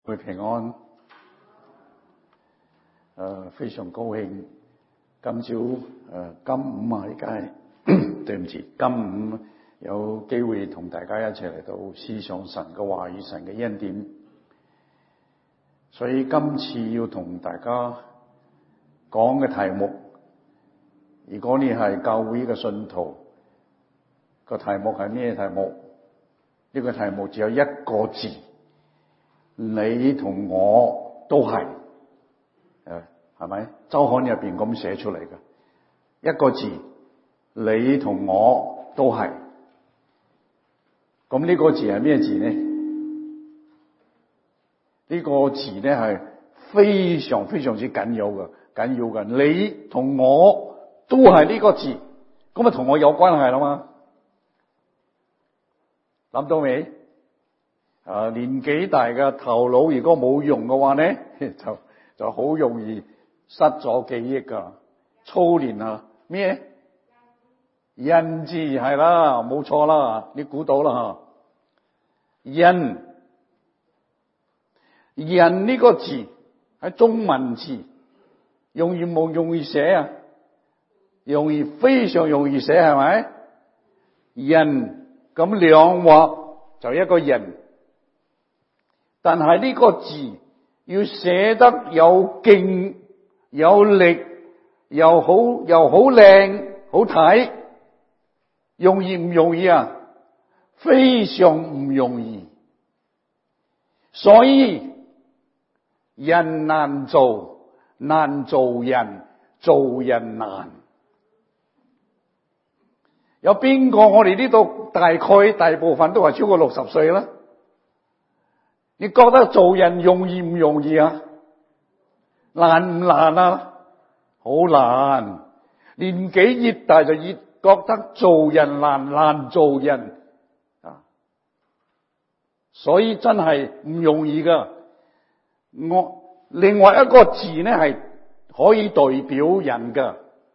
會平安。非常高興今朝金午喺街，對唔住，金午有機會同大家一齊嚟到思想神嘅話語、神嘅恩典。所以今次要同大家講嘅題目，如果你係教會嘅信徒，個題目係咩題目？呢個題目只有一個字，你同我都係，係咪？周刊入邊咁寫出嚟嘅一個字，你同我都係。咁呢個字係咩字呢？呢個字呢係非常非常之緊要嘅。你同我都係呢個字，咁啊同我有關係啦嘛？諗到未？年紀大嘅頭腦如果冇用嘅話呢，就好容易失咗記憶噶。操練啊咩？人字係啦，冇錯啦，你估到啦吓。人呢個字係中文字，容易冇容易寫啊？非常容易寫，係咪？人。咁兩畫就一個人，但係呢個字要寫得有勁有力，又好靚好睇，容易唔容易啊？非常唔容易。所以人難做人，做人難。有邊個我哋呢度大部分都係超過60歲啦？你覺得做人容易唔容易啊？難唔難啊？好難。年紀越大就越覺得做人難做人啊！所以真係唔容易噶。另外一個字呢係可以代表人噶。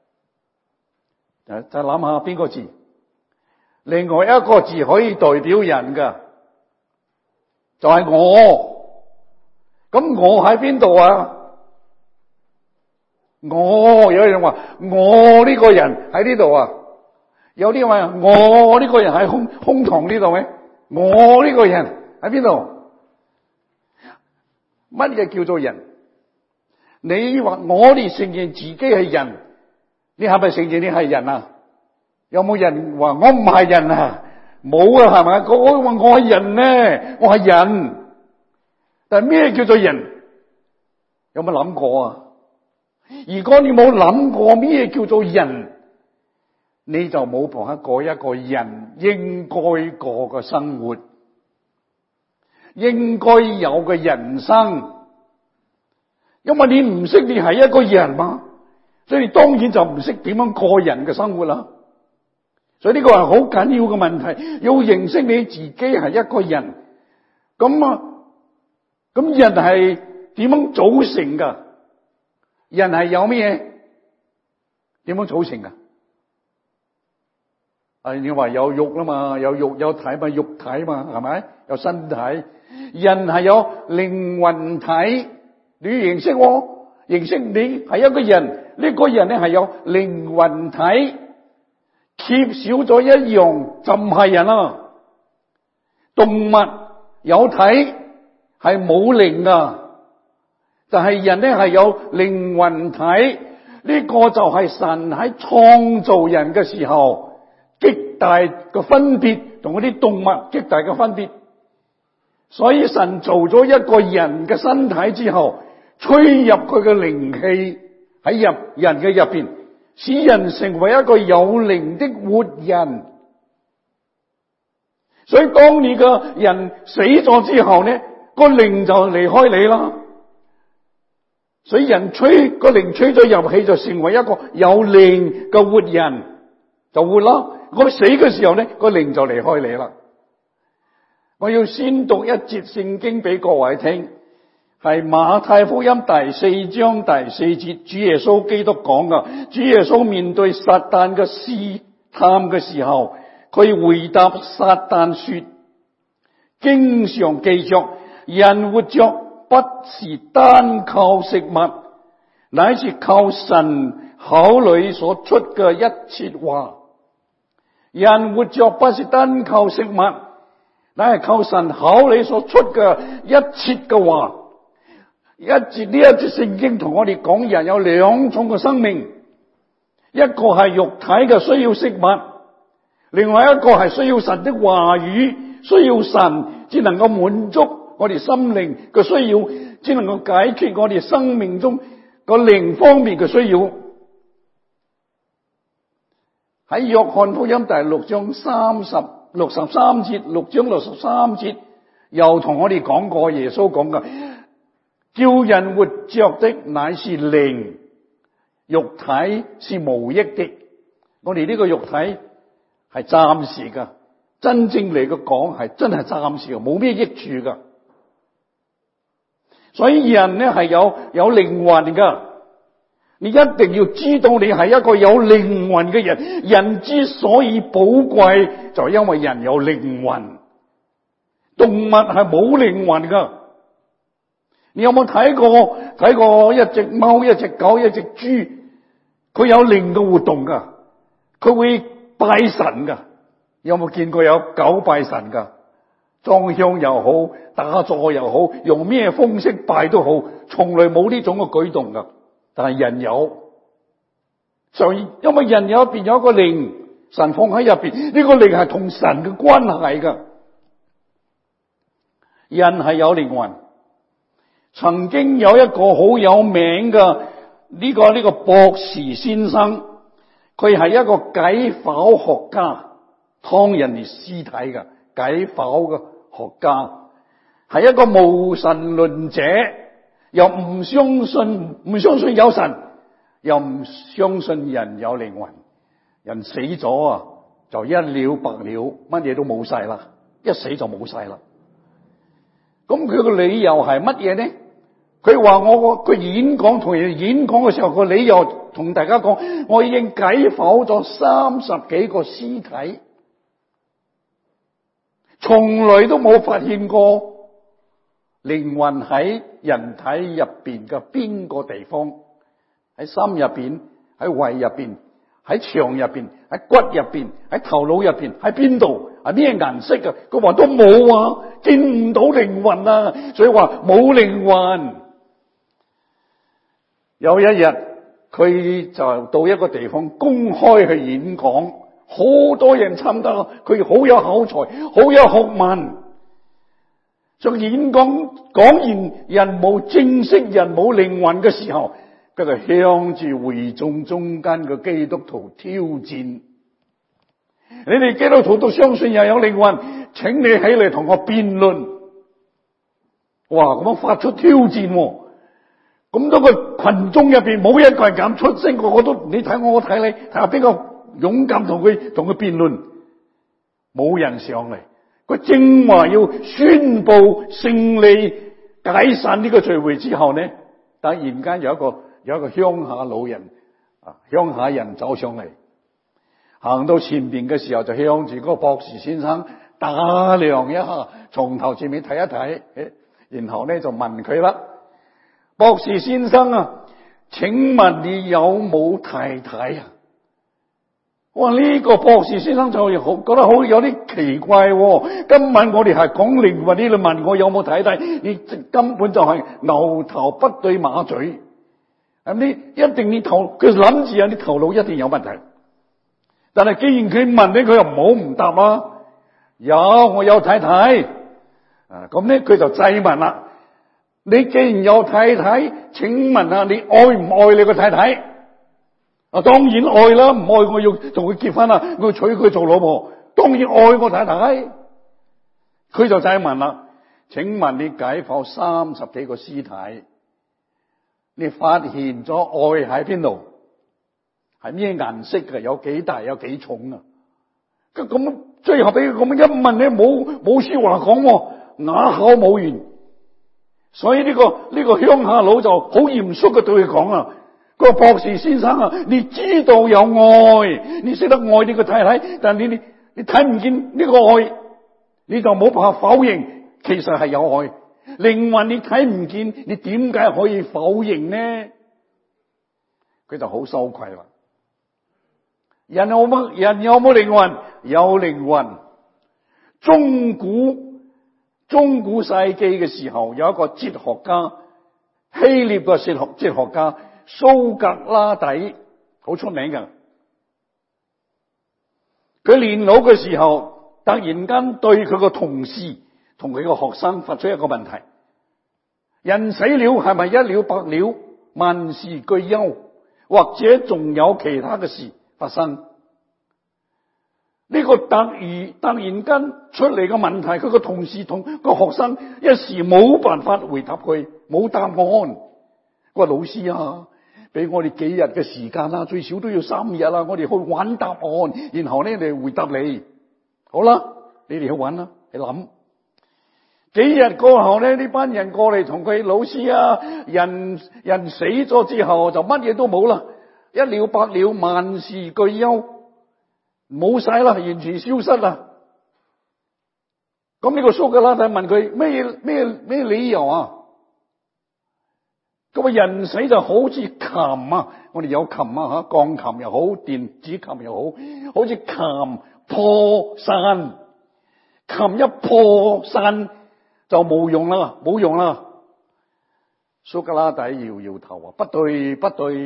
再諗下邊個字？另外一個字可以代表人噶，就係我。咁我喺邊度啊？有人話我呢個人喺呢度啊，有啲話我呢個人喺胸膛呢度咩？我呢個人喺邊度？乜嘢叫做人？你話我哋承認自己係人，你係咪承認你係人啊？有冇人話我唔係人啊？冇啊，係咪？我話我係人呢，我係人。但係咩叫做人？有冇諗過啊？如果你冇諗過咩叫做人，你就冇辦法過一個人應該過嘅生活，應該有嘅人生。因為你唔識你係一個人嘛，所以你當然就唔識點樣過人嘅生活啦。所以呢個係好緊要嘅問題，要認識你自己係一個人。咁人係點樣組成噶？人係有咩？點樣組成噶？你話有肉啦嘛，有肉有體嘛，肉體嘛，係咪？有身體。人係有靈魂體，你要認識我，認識你係一個人。呢個人咧係有靈魂體。缺少咗一樣就唔係人啦。動物有體係冇靈噶，但係人咧係有靈魂體。呢個就係神喺創造人嘅時候極大嘅分別，同嗰啲動物極大嘅分別。所以神做咗一個人嘅身體之後，吹入佢嘅靈氣喺人嘅入邊，使人成為一個有靈的活人。所以當你個人死咗之後呢，個靈就離開你啦。所以人個靈吹咗入氣，就成為一個有靈嘅活人，就活啦。我死嘅時候呢，個靈就離開你啦。我要先讀一節聖經俾各位聽。係馬太福音第4章第4節，主耶穌基督講噶。主耶穌面對撒旦嘅試探嘅時候，佢回答撒旦說：經常記着，人活着不不是單靠食物，乃是靠神口裏所出嘅一切話。人活着不是單靠食物，乃係靠神口裏所出嘅一切嘅話。呢一節聖經同我哋講，人有兩種嘅生命，一個係肉體嘅需要食物，另外一個係需要神的話語，需要神只能夠滿足我哋心靈嘅需要，只能夠解決我哋生命中個靈方面嘅需要。喺約翰福音第6章63節，6章63節又同我哋講過，耶穌講嘅，叫人活着的乃是靈，肉體是無益的。我哋呢個肉體係暫時噶，真正嚟嘅講係真係暫時嘅，冇咩益處噶。所以人呢係有靈魂噶，你一定要知道你係一個有靈魂嘅人。人之所以寶貴，就係因為人有靈魂。動物係冇靈魂噶。你有冇睇過一隻貓、一隻狗、一隻豬？佢有靈嘅活動噶，佢會拜神噶。有冇見過有狗拜神噶？裝香又好，打坐又好，用咩方式拜都好，從來冇呢種嘅舉動噶。但係人有，所以因為人有入邊有一個靈，神放喺入邊，呢個靈係同神嘅關係噶。人係有靈魂。曾經有一個好有名嘅呢個博士先生，佢係一個解剖學家，劏人哋屍體嘅解剖嘅學家，係一個無神論者，又唔相信有神，又唔相信人有靈魂。人死咗啊，就一了百了，乜嘢都冇晒啦，一死就冇晒啦。咁佢個理由係乜嘢呢？佢話佢演講，同人演講嘅時候，個理由同大家講，我已經解剖咗30幾個屍體，從來都冇發現過靈魂喺人體入邊嘅邊個地方，喺心入邊，喺胃入邊，喺腸入邊，喺骨入邊，喺頭腦入邊，喺邊度，係咩顏色嘅？佢話都冇啊，見唔到靈魂啊，所以話冇靈魂。有一日，佢就到一個地方公開去演講，好多人參加，佢好有口才，好有學問。就演講完人冇正式人冇靈魂嘅時候，佢就向住會眾中間嘅基督徒挑戰：你哋基督徒都相信人有靈魂，請你起嚟同我辯論。哇！咁樣發出挑戰。咁多個群眾入邊冇一個人敢出聲，個個都你睇我睇你，睇下邊個勇敢同佢辯論。冇人上嚟，佢正話要宣布勝利解散呢個聚會之後呢，突然間有一個鄉下老人鄉下人走上嚟，行到前邊嘅時候就向住嗰個博士先生打量一下，從頭前面睇一睇，然後呢就問佢啦。博士先生啊，請問你有冇太太啊？哇！呢個博士先生就覺得好有啲奇怪喎。今晚我哋係講靈魂，你問我有冇太太，你根本就係牛頭不對馬嘴。你一定你佢諗住你頭腦一定有問題。但係既然佢問你，佢又唔好唔答啦。我有太太。咁呢佢就質問啦。你既然有太太，請問下你愛唔愛你個太太？當然愛啦，唔愛我要同佢結婚啦，我要娶佢做老婆。當然愛我太太。佢就再問啦，請問你解剖30幾個屍體，你發現咗愛喺邊度？係咩顏色嘅？有幾大？有幾重啊？咁最後俾佢咁一問，你冇說話講，啞口冇言。所以呢個鄉下佬就好嚴肅嘅對佢講啊，個博士先生啊，你知道有愛，你識得愛你個太太，但你睇唔見呢個愛，你就冇辦法否認其實係有愛， 靈魂你睇唔見，你點解可以否認呢？佢就好羞愧啦。人有冇靈魂？有靈魂。中古世紀嘅時候，有一個哲學家，希臘嘅哲學家蘇格拉底，好出名㗎。佢年老嘅時候，突然間對佢個同事同佢個學生發出一個問題：人死了係咪一了百了，萬事俱休，或者仲有其他嘅事發生？呢個突然間出嚟嘅問題，佢個同事同個學生一時冇辦法回答佢，冇答案。佢話：老師啊，俾我哋幾日嘅時間啦，最少都要3日啦，我哋去揾答案，然後咧嚟回答你。好啦，你哋去揾啦，你諗。幾日過後咧，呢班人過嚟同佢：老師啊，人死咗之後就乜嘢都冇啦，一了百了，萬事俱休。冇晒啦，完全消失啦。咁呢個蘇格拉底問佢咩理由啊？咁人死就好似琴啊，我哋有琴啊吓，鋼琴又好，電子琴又好，好似琴破散，琴一破散就冇用啦。蘇格拉底搖搖頭話：不對。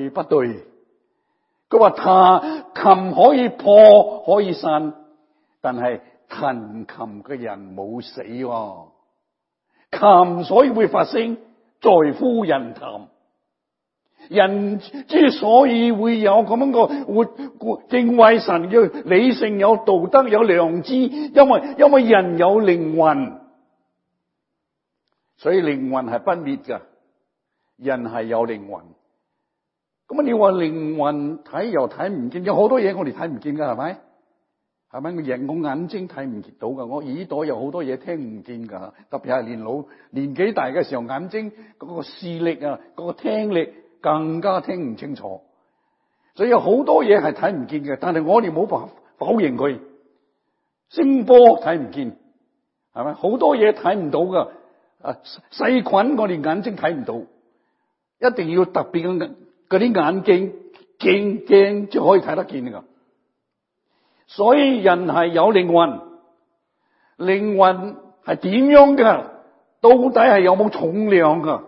佢話琴可以破可以散，但係彈琴嘅人冇死喎。琴所以會發聲，在乎人彈。人之所以會有咁樣個敬畏神嘅理性，有道德，有良知，因為人有靈魂，所以靈魂係不滅㗎。人係有靈魂。咁你話靈魂睇又睇唔見，有好多嘢我哋睇唔見噶，係咪？係咪？我眼睛睇唔到噶，我耳朵有好多嘢聽唔見噶，特別係年紀大嘅時候，眼睛嗰個視力啊，嗰個聽力更加聽唔清楚。所以有好多嘢係睇唔見嘅，但係我哋冇辦法否認佢。聲波睇唔見，係咪？好多嘢睇唔到噶，細菌我哋眼睛睇唔到，一定要特別嘅嗰啲眼鏡先可以睇得見噶。所以人係有靈魂，靈魂係點樣㗎？到底係有冇重量㗎？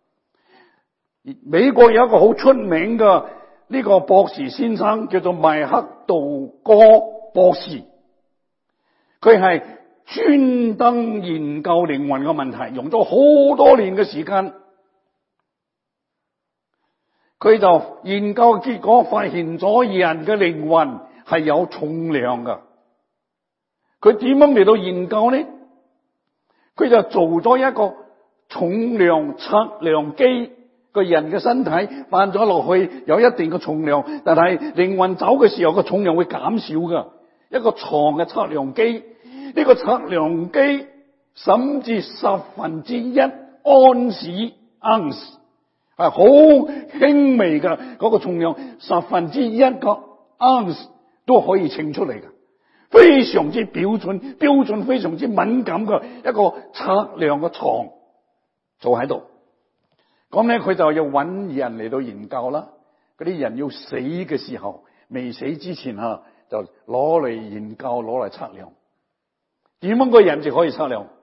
美國有一個好出名嘅呢個博士先生，叫做麥克道哥博士，佢係專登研究靈魂嘅問題，用咗好多年嘅時間。佢就研究結果發現咗人嘅靈魂係有重量㗎。佢點樣嚟到研究呢？佢就做咗一個重量測量機，個人嘅身體放咗落去有一定嘅重量，但係靈魂走嘅時候個重量會減少㗎。一個床嘅測量機，呢個測量機甚至1/10安士。係好輕微嘅嗰個重量，1/10個盎司都可以稱出嚟嘅，非常之標準，非常之敏感嘅一個測量嘅床做喺度。咁咧，佢就要揾人嚟到研究啦。嗰啲人要死嘅時候，未死之前就攞嚟研究，攞嚟測量。點樣個人就可以測量？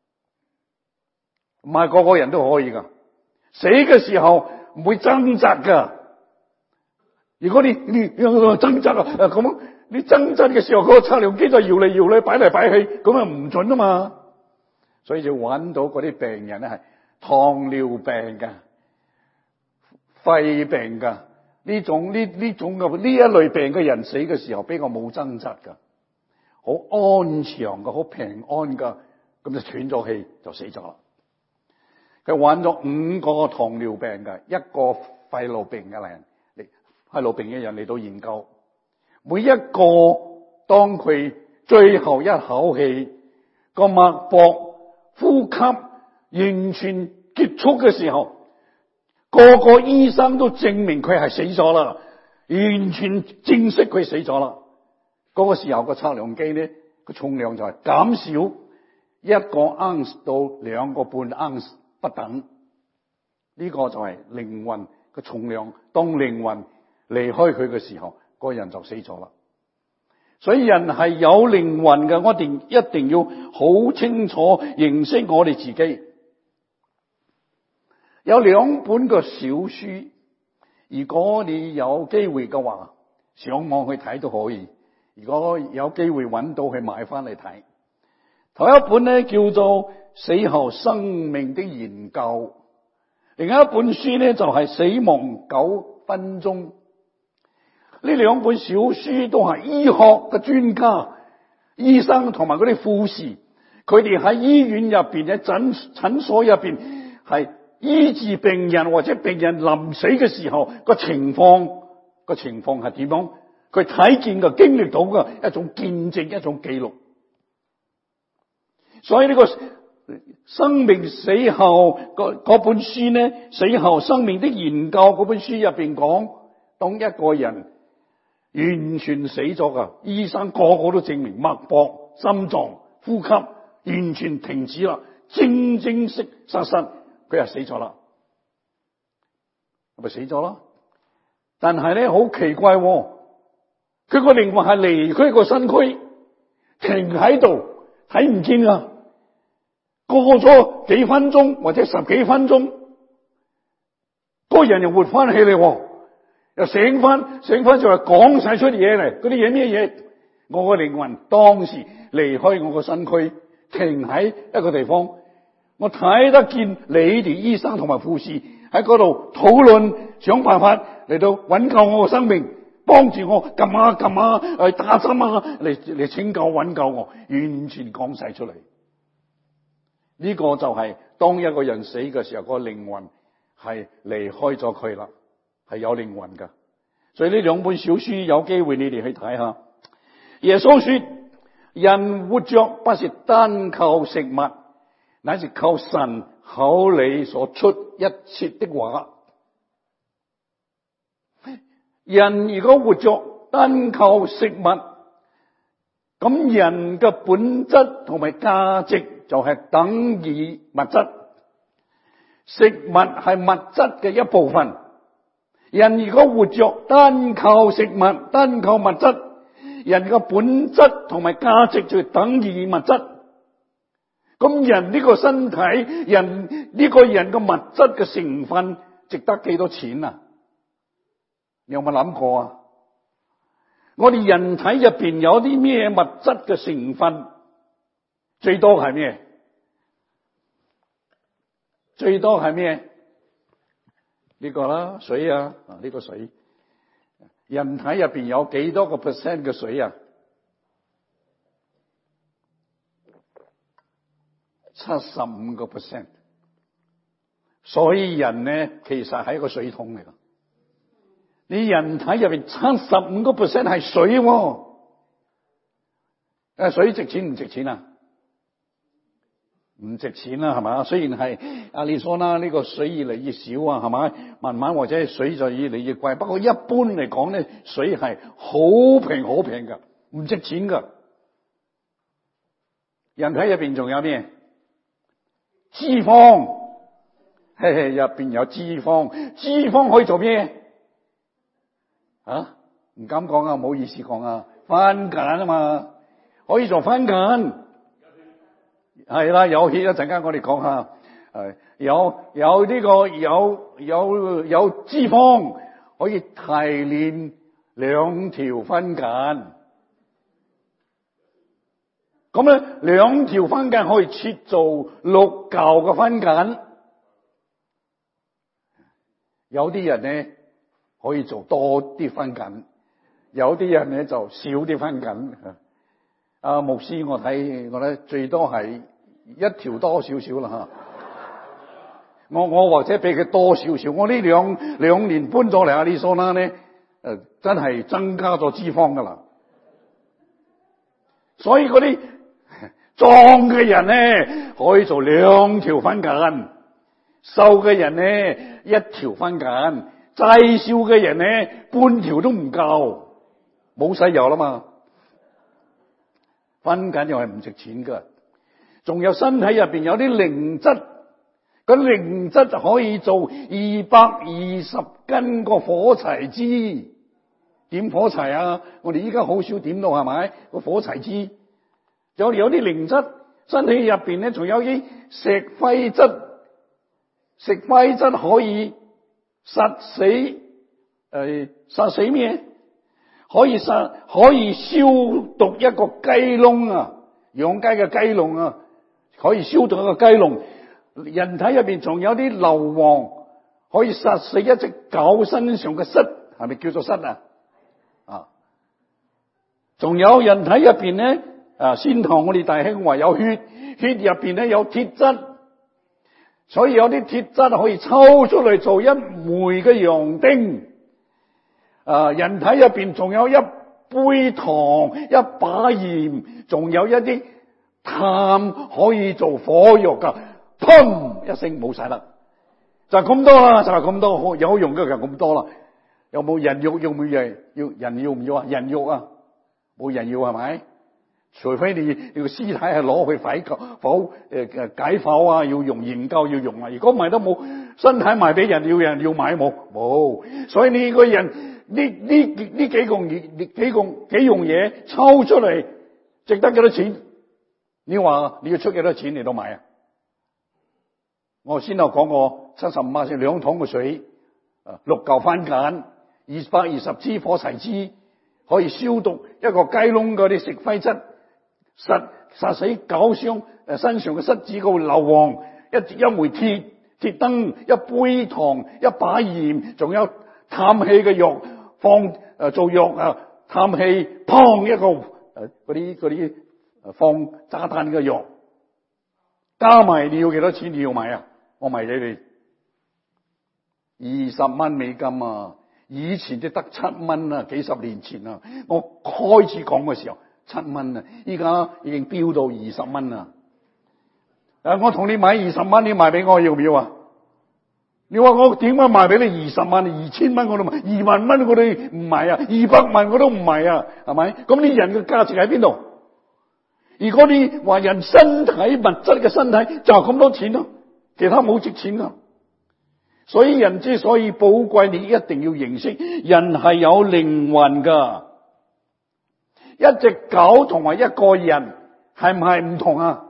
唔係個個人都可以噶。死嘅時候唔會掙扎噶。如果你掙扎咁，你掙扎嘅時候，嗰個測量機就搖嚟搖去，擺嚟擺去，咁啊唔準啊嘛。所以就揾到嗰啲病人咧係糖尿病噶、肺病噶呢種嘅呢一類病嘅人死嘅時候比較冇掙扎噶，好安詳噶，好平安噶，咁就斷咗氣就死咗啦。佢揾咗5個糖尿病嘅，一個肺癆病嘅人，肺癆病嘅人嚟到研究，每一個當佢最後一口氣個脈搏呼吸完全結束嘅時候，個個醫生都證明佢係死咗啦，完全證實佢死咗啦。嗰個時候個測量機咧，個重量就係減少 1個盎司到2個半盎司不等。呢個就係靈魂嘅重量。當靈魂離開佢嘅時候，個人就死咗啦。所以人係有靈魂嘅，我哋一定要好清楚認識我哋自己。有2本嘅小書，如果你有機會嘅話，上網去睇都可以。如果有機會揾到，去買翻嚟睇。頭一本咧叫做《死後生命的研究》，另一本書咧就係《死亡9分鐘》。呢2本小書都係醫學嘅專家、醫生同埋嗰啲護士，佢哋喺醫院入邊、喺診所入邊係醫治病人或者病人臨死嘅時候個情況係點樣？佢睇見嘅、經歷到嘅一種見證、一種記錄。所以呢個生命死後嗰本書呢，死後生命的研究嗰本書入邊講，當一個人完全死咗噶，醫生個個都證明脈搏、心臟、呼吸完全停止啦，正實佢係死咗啦，係咪死咗啦？但係咧好奇怪，佢個靈魂係離開個身軀，停喺度睇唔見啊！過咗幾分鐘或者10幾分鐘，個人又活翻起嚟，又醒翻就係講晒出嘢嚟。嗰啲嘢咩嘢？我個靈魂當時離開我個身軀，停喺一個地方，我睇得見你哋醫生同埋護士喺嗰度討論，想辦法嚟到挽救我個生命，幫住我撳下打針啊，嚟拯救挽救我，完全講晒出嚟。呢個就係當一個人死嘅時候，個靈魂係離開咗佢啦，係有靈魂噶。所以呢2本小書有機會你哋去睇下。耶穌說：人活着不是單靠食物，乃是靠神口裏所出一切的話。人如果活着單靠食物，咁人嘅本質同埋價值就係等於物質。食物係物質嘅一部分。人如果活着單靠食物、單靠物質，人嘅本質同埋價值就等於物質。咁人呢個身體，人呢個人嘅物質嘅成分值得幾多錢啊？你有冇諗過啊？我哋人體入邊有啲咩物質嘅成分？最多係咩？最多係咩？呢個啦，水啊，呢個水。人體入邊有幾多個 percent 嘅水啊？75%。所以人呢，其實係一個水桶嚟噶。你人體入邊75%係水喎。水值錢唔值錢啊？唔值錢啦，係嘛？雖然係阿利索啦，呢個水越嚟越少啊，係嘛？慢慢或者水就越嚟越貴。不過一般嚟講咧，水係好平噶，唔值錢噶。人體入邊仲有咩？脂肪，入邊有脂肪。脂肪可以做咩？唔敢講啊，唔好意思講啊。番梘啊嘛，可以做番梘。係啦，有血一陣間我哋講下，有呢個有脂肪可以提煉2條番梘，咁咧2條番梘可以切做6嚿嘅番梘。有啲人咧可以做多啲番梘，有啲人咧就少啲番梘。牧師我睇最多係1條多少少啦吓，我或者比佢多少少。我呢兩年搬咗嚟阿里索拉咧，真係增加咗脂肪噶啦。所以嗰啲壯嘅人咧可以做2條番梘，瘦嘅人咧1條番梘，齋少嘅人咧半條都唔夠，冇使油啦嘛。番梘又係唔值錢噶。 仲有身體入邊有啲靈質，個靈質就可以做220斤個火柴枝。點火柴啊？我哋依家好少點到，係咪？個火柴枝有啲靈質，身體入邊咧仲有啲石灰質，石灰質可以殺死咩？可以消毒一個雞籠啊，養雞嘅雞籠啊，可以消毒一個雞籠。人體入邊仲有啲硫磺，可以殺死一隻狗身上嘅虱，係咪叫做虱啊？仲有人體入邊咧，先堂我哋弟兄話有血入邊咧有鐵質，所以有啲鐵質可以抽出嚟做一枚嘅洋釘。人體入邊仲有一杯糖、一把鹽，仲有一啲炭可以做火藥噶，砰一聲冇晒啦，就係咁多啦，就係咁多，有用嘅就咁多啦。有冇人肉？要唔要？人要唔要啊？人肉啊？冇人要係咪？除非你個屍體係攞去解剖啊，要用研究要用啊。如果唔係都冇，身體賣俾人，要人要買冇？所以你個人呢幾樣嘢抽出嚟，值得幾多錢？你話你要出幾多錢嚟到買啊？我先頭講過75蚊先2桶嘅水，6嚿番梘，220支火柴枝，可以消毒一個雞籠嗰啲石灰質，殺死狗身上嘅虱子個硫磺，一枚鐵燈，一杯糖，一把鹽，仲有探氣嘅藥，做藥探氣，砰一個嗰啲放炸彈嘅藥，加埋你要幾多錢？你要買啊？我賣俾你20蚊美金啊！以前都得7蚊啊，幾十年前啊，我開始講嘅時候7蚊啊，依家已經飆到20蚊啦。我同你買20蚊，你賣俾我要唔要啊？你話我點解賣俾你20蚊？2000蚊我都賣，2萬蚊我都唔賣啊，200萬我都唔賣啊，係咪？咁你人嘅價值喺邊度？如果你話人身體物質嘅身體就咁多錢咯，其他冇值錢噶。所以人之所以寶貴，你一定要認識人係有靈魂噶。一隻狗同埋一個人係唔係唔同啊？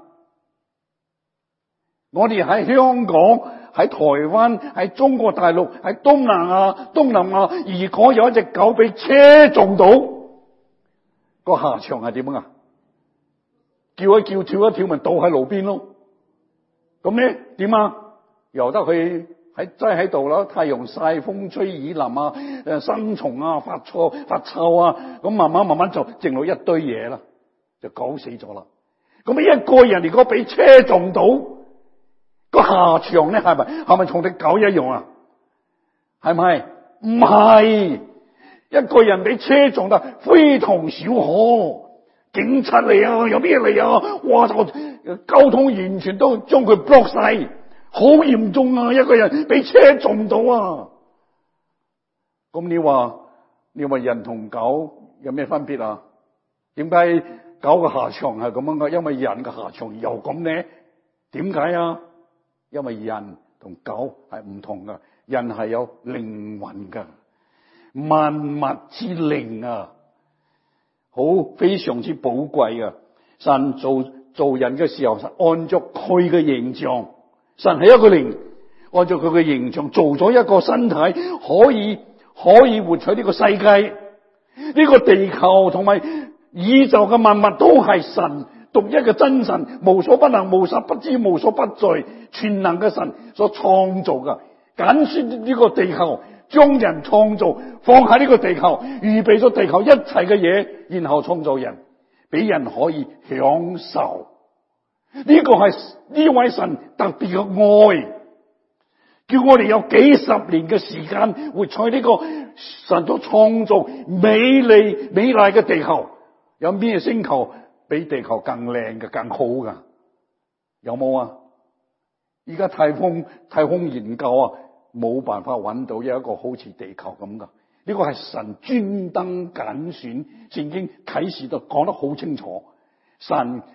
我哋喺香港、喺台灣、喺中國大陸、喺東南亞，如果有一隻狗俾車撞到，個下場係點啊？叫一叫，跳一跳，咪倒喺路邊咯。咁咧點啊？由得佢擠喺度啦，太陽曬，風吹雨淋啊，生蟲啊，發臭啊，咁慢慢就剩落一堆嘢啦，就搞死咗啦。咁一個人如果俾車撞到，個下場咧係咪同隻狗一樣啊？係咪？唔係，一個人俾車撞得非同小可。警察嚟啊，有咩嚟啊？哇！交通完全都將佢 block 晒，好嚴重啊！一個人俾車撞到啊！咁你話人同狗有咩分別啊？點解狗嘅下場係咁樣嘅？因為人嘅下場又咁呢？點解啊？因為人同狗係唔同噶，人係有靈魂噶，萬物之靈啊！好非常之寶貴啊！神做人嘅時候，按照佢嘅形象，神係一個靈，按照佢嘅形象做咗一個身體，可以活在呢個世界，呢個地球同埋宇宙嘅萬物都係神獨一嘅真神，無所不能、無所不知、無所不在、全能嘅神所創造嘅。揀選呢個地球，將人創造，放喺呢個地球，預備咗地球一切嘅嘢，然後創造人，俾人可以享受。呢個係呢位神特別嘅愛，叫我哋有幾十年嘅時間活在呢個神所創造美麗嘅地球。有咩星球比地球更靚嘅、更好㗎？有冇啊？依家太空研究啊，冇辦法揾到有一個好似地球咁噶。呢個係神專登揀選，聖經啟示都講得好清楚。神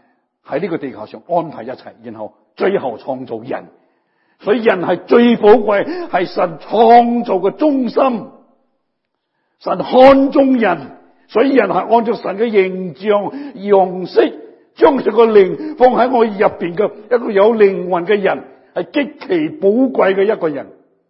喺呢個地球上安排一切，然後最後創造人。所以人係最寶貴，係神創造嘅中心。神看重人，所以人係按照神嘅形象樣式，將佢個靈放喺我入邊嘅一個有靈魂嘅人，係極其寶貴嘅一個人。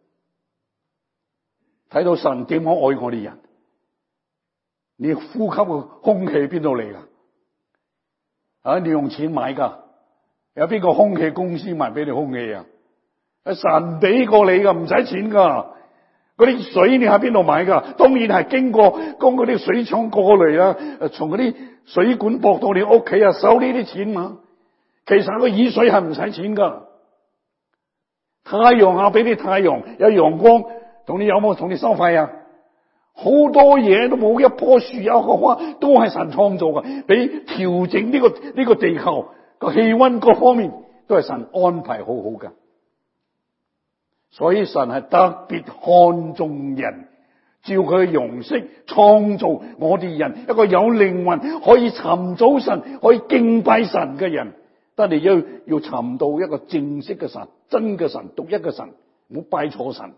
睇到神點樣愛我哋人，你呼吸嘅空氣邊度嚟噶？你用錢買噶？有邊個空氣公司賣俾你空氣啊？神俾過你噶，唔使錢噶。嗰啲水你喺邊度買噶？當然係經過嗰啲水廠過嚟啊，從嗰啲水管駁到你屋企啊，收呢啲錢嘛。其實個雨水係唔使錢噶。太陽啊，俾你太陽有陽光，同你有冇同你收費啊？好多嘢都冇，一棵樹有個花都係神創造嘅，俾調整呢個地球個氣溫各方面都係神安排好好噶。所以神係特別看重人，照佢嘅樣式創造我哋人，一個有靈魂可以尋找神、可以敬拜神嘅人。但係要尋到一個正式嘅神、真嘅神、獨一嘅神，唔好拜錯神。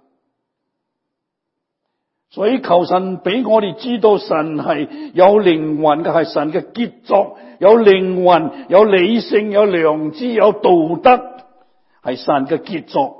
所以求神俾我哋知道神係有靈魂嘅，係神嘅傑作，有靈魂、有理性、有良知、有道德，係神嘅傑作。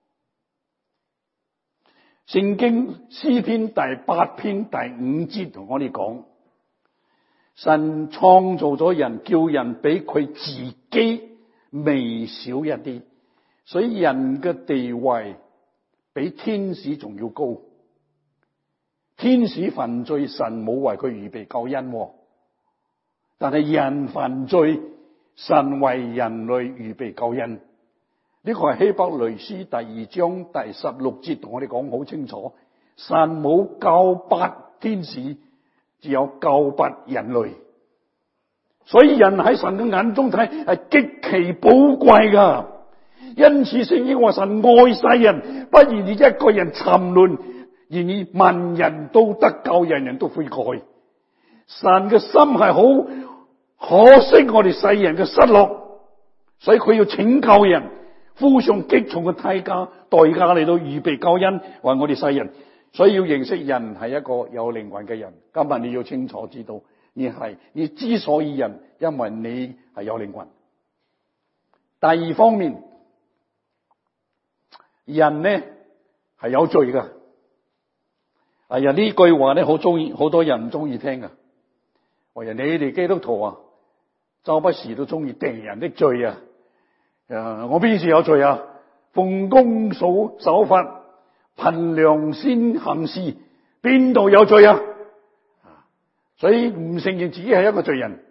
聖經詩篇第8篇第5節同我哋講，神創造咗人，叫人比佢自己微小一啲，所以人嘅地位比天使仲要高。天使犯罪，神冇為佢預備救恩，但係人犯罪，神為人類預備救恩。呢個係希伯來書第2章第16節同我哋講好清楚，神冇救拔天使，只有救拔人類。所以人喺神嘅眼中睇係極其寶貴噶。因此聖經話神愛世人，不願意一個人沉淪，願意萬人都得救，人人都悔改。神嘅心係好可惜我哋世人嘅失落，所以佢要拯救人，付上極重嘅代價嚟到預備救恩，為我哋世人。所以要認識人係一個有靈魂嘅人。今日你要清楚知道，你之所以人，因為你係有靈魂。第二方面，人呢係有罪噶。哎呀，呢句話咧好多人唔中意聽噶。我話你哋基督徒啊，周不時都中意定人的罪啊。我邊時有罪啊？奉公守法，憑良心行事，邊度有罪啊？所以唔承認自己係一個罪人。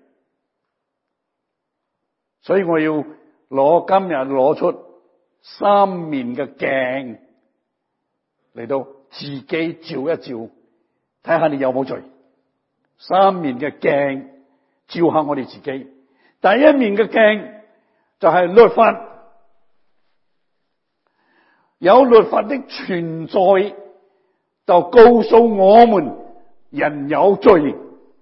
所以我要今日攞出3面嘅鏡嚟到自己照一照，睇下你有冇罪。3面嘅鏡照下我哋自己。第一面嘅鏡就係律法。有律法的存在，就告訴我們人有罪。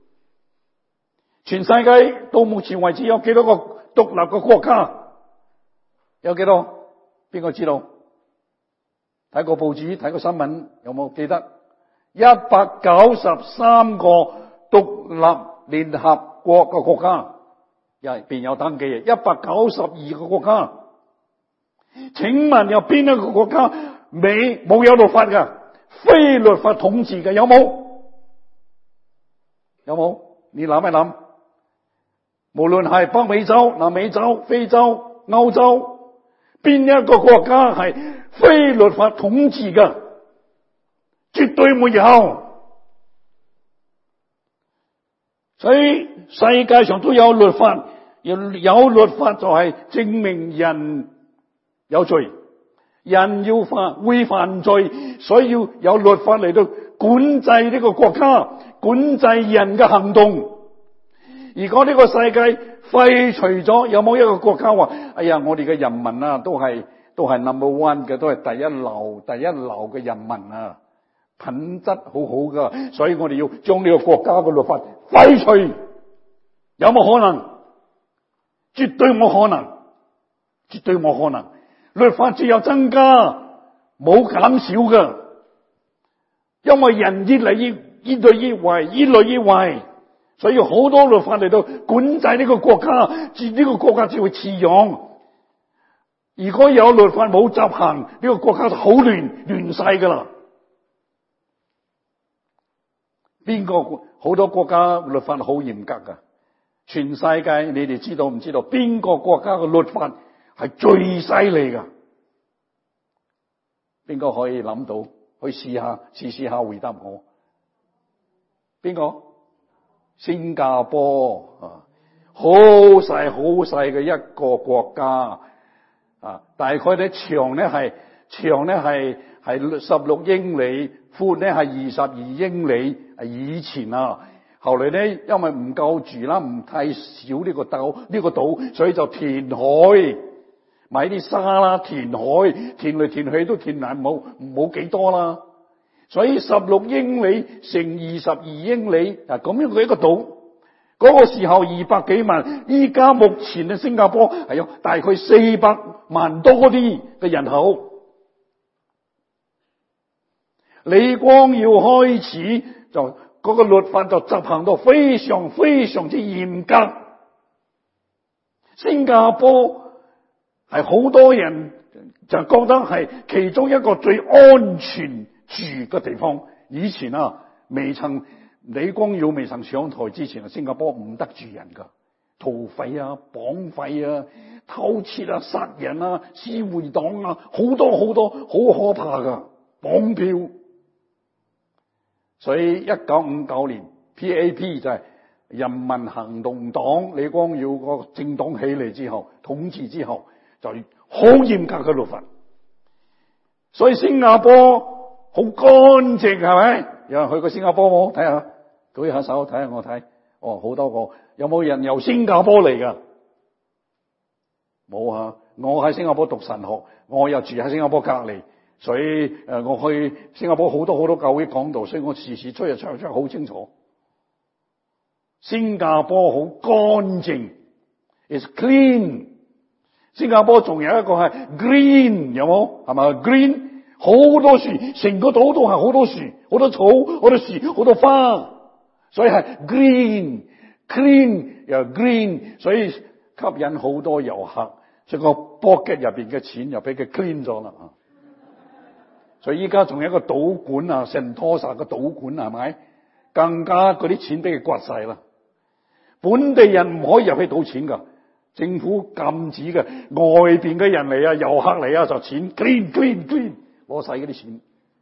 全世界到目前為止有幾多個獨立嘅國家？有幾多？邊個知道？睇過報紙，睇過新聞，有冇記得？193個獨立聯合國嘅國家，入邊有登記嘅192個國家。請問有邊一個國家冇有律法噶？非律法統治嘅有冇？有冇？你諗一諗，無論係北美洲、南美洲、非洲、歐洲，邊一個國家係非律法統治嘅？絕對沒有。所以世界上都有律法，有律法就係證明人有罪，人會犯罪，所以要有律法嚟到管制呢個國家，管制人嘅行動。如果呢個世界廢除咗，有冇一個國家話：哎呀，我哋嘅人民啊，都係 number one 嘅，都係第一流嘅人民啊，品質好好噶，所以我哋要將呢個國家嘅律法廢除，有冇可能？ 絕對冇可能，絕對冇可能。律法只有增加，冇減少㗎。因為人越嚟越壞，所以好多律法嚟到管制呢個國家，呢個國家只會似樣。如果有律法冇執行，呢個國家就好亂晒㗎啦。好多國家律法好嚴格㗎。全世界你哋知道唔知道邊個國家嘅律法係最犀利㗎？邊個可以諗到？去試下回答我。邊個？新加坡啊，好細嘅一個國家啊，大概咧長咧係16英里，寬咧係22英里。以前啊，後來咧因為唔夠住啦，唔太少呢個島，所以就填海，買啲沙啦，填海，填嚟填去都填埋冇幾多啦。所以16英里乘22英里啊，咁樣嘅一個島，嗰個時候200幾萬，依家目前嘅新加坡係有大概400萬多啲嘅人口。李光耀開始就嗰個律法就執行到非常之嚴格。新加坡係好多人就覺得係其中一個最安全住嘅地方。以前啊，李光耀未曾上台之前，新加坡唔得住人噶，逃匪啊、綁匪啊、偷竊啊、殺人啊、私會黨啊，好多好可怕噶，綁票。所以1959年 PAP 就係人民行動黨，李光耀個政黨起嚟之後，統治之後就好嚴格嘅律法。所以新加坡好乾淨，係咪？有人去過新加坡冇？睇下，舉下手睇下我睇。哦，好多個。有冇人由新加坡嚟噶？冇啊！我喺新加坡讀神學，我又住喺新加坡隔籬，所以我去新加坡好多教會講道，所以我時時出入好清楚。新加坡好乾淨 ，is clean。新加坡仲有一個係 green， 有冇？係咪 green？ 好多樹，成個島都係好多樹，好多草，好多樹，好多花，所以係 green，clean 又 green， 所以吸引好多遊客。所以個 pocket 入邊嘅錢又俾佢 clean 咗啦。所以依家仲有一個賭館啊，聖托薩嘅賭館係咪？更加嗰啲錢俾佢刮晒啦。本地人唔可以入去賭錢噶。政府禁止嘅，外邊嘅人嚟啊，遊客嚟啊，就錢 clean 攞晒嗰啲錢。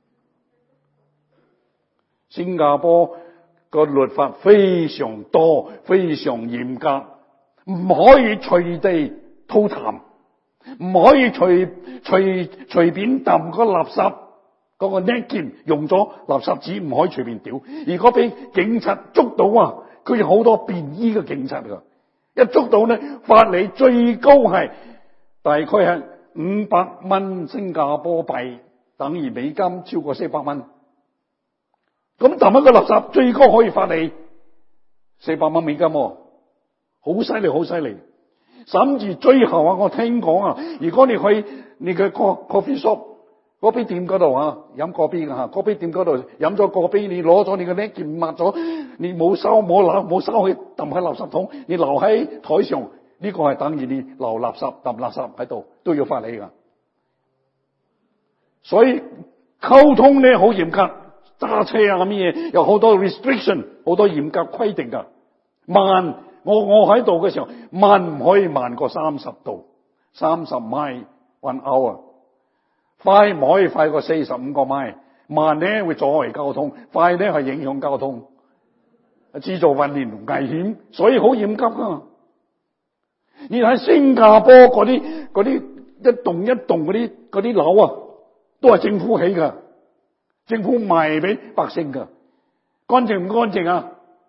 新加坡個律法非常多，非常嚴格，唔可以隨地吐痰，唔可以隨便抌個垃圾，嗰個 napkin 用咗垃圾紙唔可以隨便丟。如果俾警察捉到啊，佢有好多便衣嘅警察噶。一捉到呢，罰你最高係大概係500蚊新加坡幣，等於美金超過400蚊。咁抌一個垃圾最高可以罰你400蚊美金，好犀利。甚至最後啊，我聽講啊，如果你去你嘅 coffee shop 嗰杯店嗰度啊，飲個杯啊，嗰杯店嗰度飲咗個杯，你攞咗你嘅 napkin抹咗，你冇收去抌喺垃圾桶，你留喺台上，呢個係等於你留垃圾抌垃圾喺度，都要罰你噶。所以溝通咧好嚴格，揸車啊咁嘢有好多 restriction， 好多嚴格規定噶。慢，我喺度嘅時候慢唔可以慢過30度，30 mile 1 hour。快唔可以快過45個米，慢咧會阻礙交通，快咧係影響交通，製造混亂危險，所以好嚴格噶。你睇新加坡嗰啲一棟一棟嗰啲樓啊，都係政府起噶，政府賣俾百姓噶，乾淨唔乾淨啊？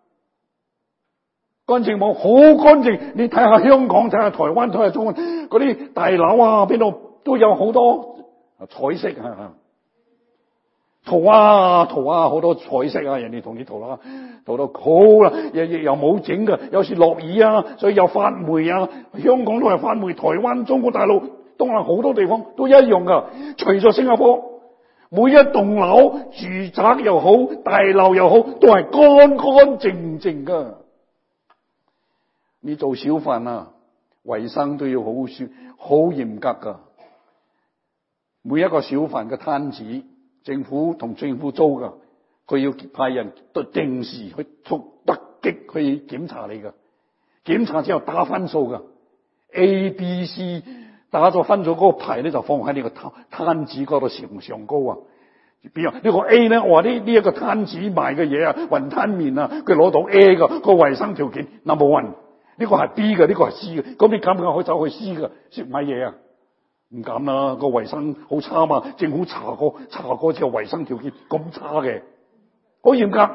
乾淨冇？好乾淨。你睇下香港，睇下台灣，睇下中國嗰啲大樓啊，邊度都有好多彩色啊！ 塗好多彩色啊，人哋同你塗啦，塗到好啦，又冇整嘅，有時落雨啊，所以又發霉啊。香港都係發霉，台灣、中國大陸、東南好多地方都一樣噶。除咗新加坡，每一棟樓、住宅又好，大樓又好，都係乾乾淨淨噶。你做小販啊，衛生都要好嚴格噶。每一個小販嘅攤子，政府同政府租噶，佢要派人定時去突擊去檢查你噶，檢查之後打分數噶 ，A、B、C 打咗分數嗰個牌咧就放喺你個攤子嗰度上高啊。比如呢個 A 咧，我話呢一個攤子賣嘅嘢啊，雲吞麵啊，佢攞到 A 噶，個衛生條件 No.1，呢個係 B 嘅，呢個係 C 嘅，咁你敢唔敢可以走去 C 嘅買嘢啊？唔敢啦，個衛生好差嘛，政府查過之後衛生條件咁差嘅，好嚴格，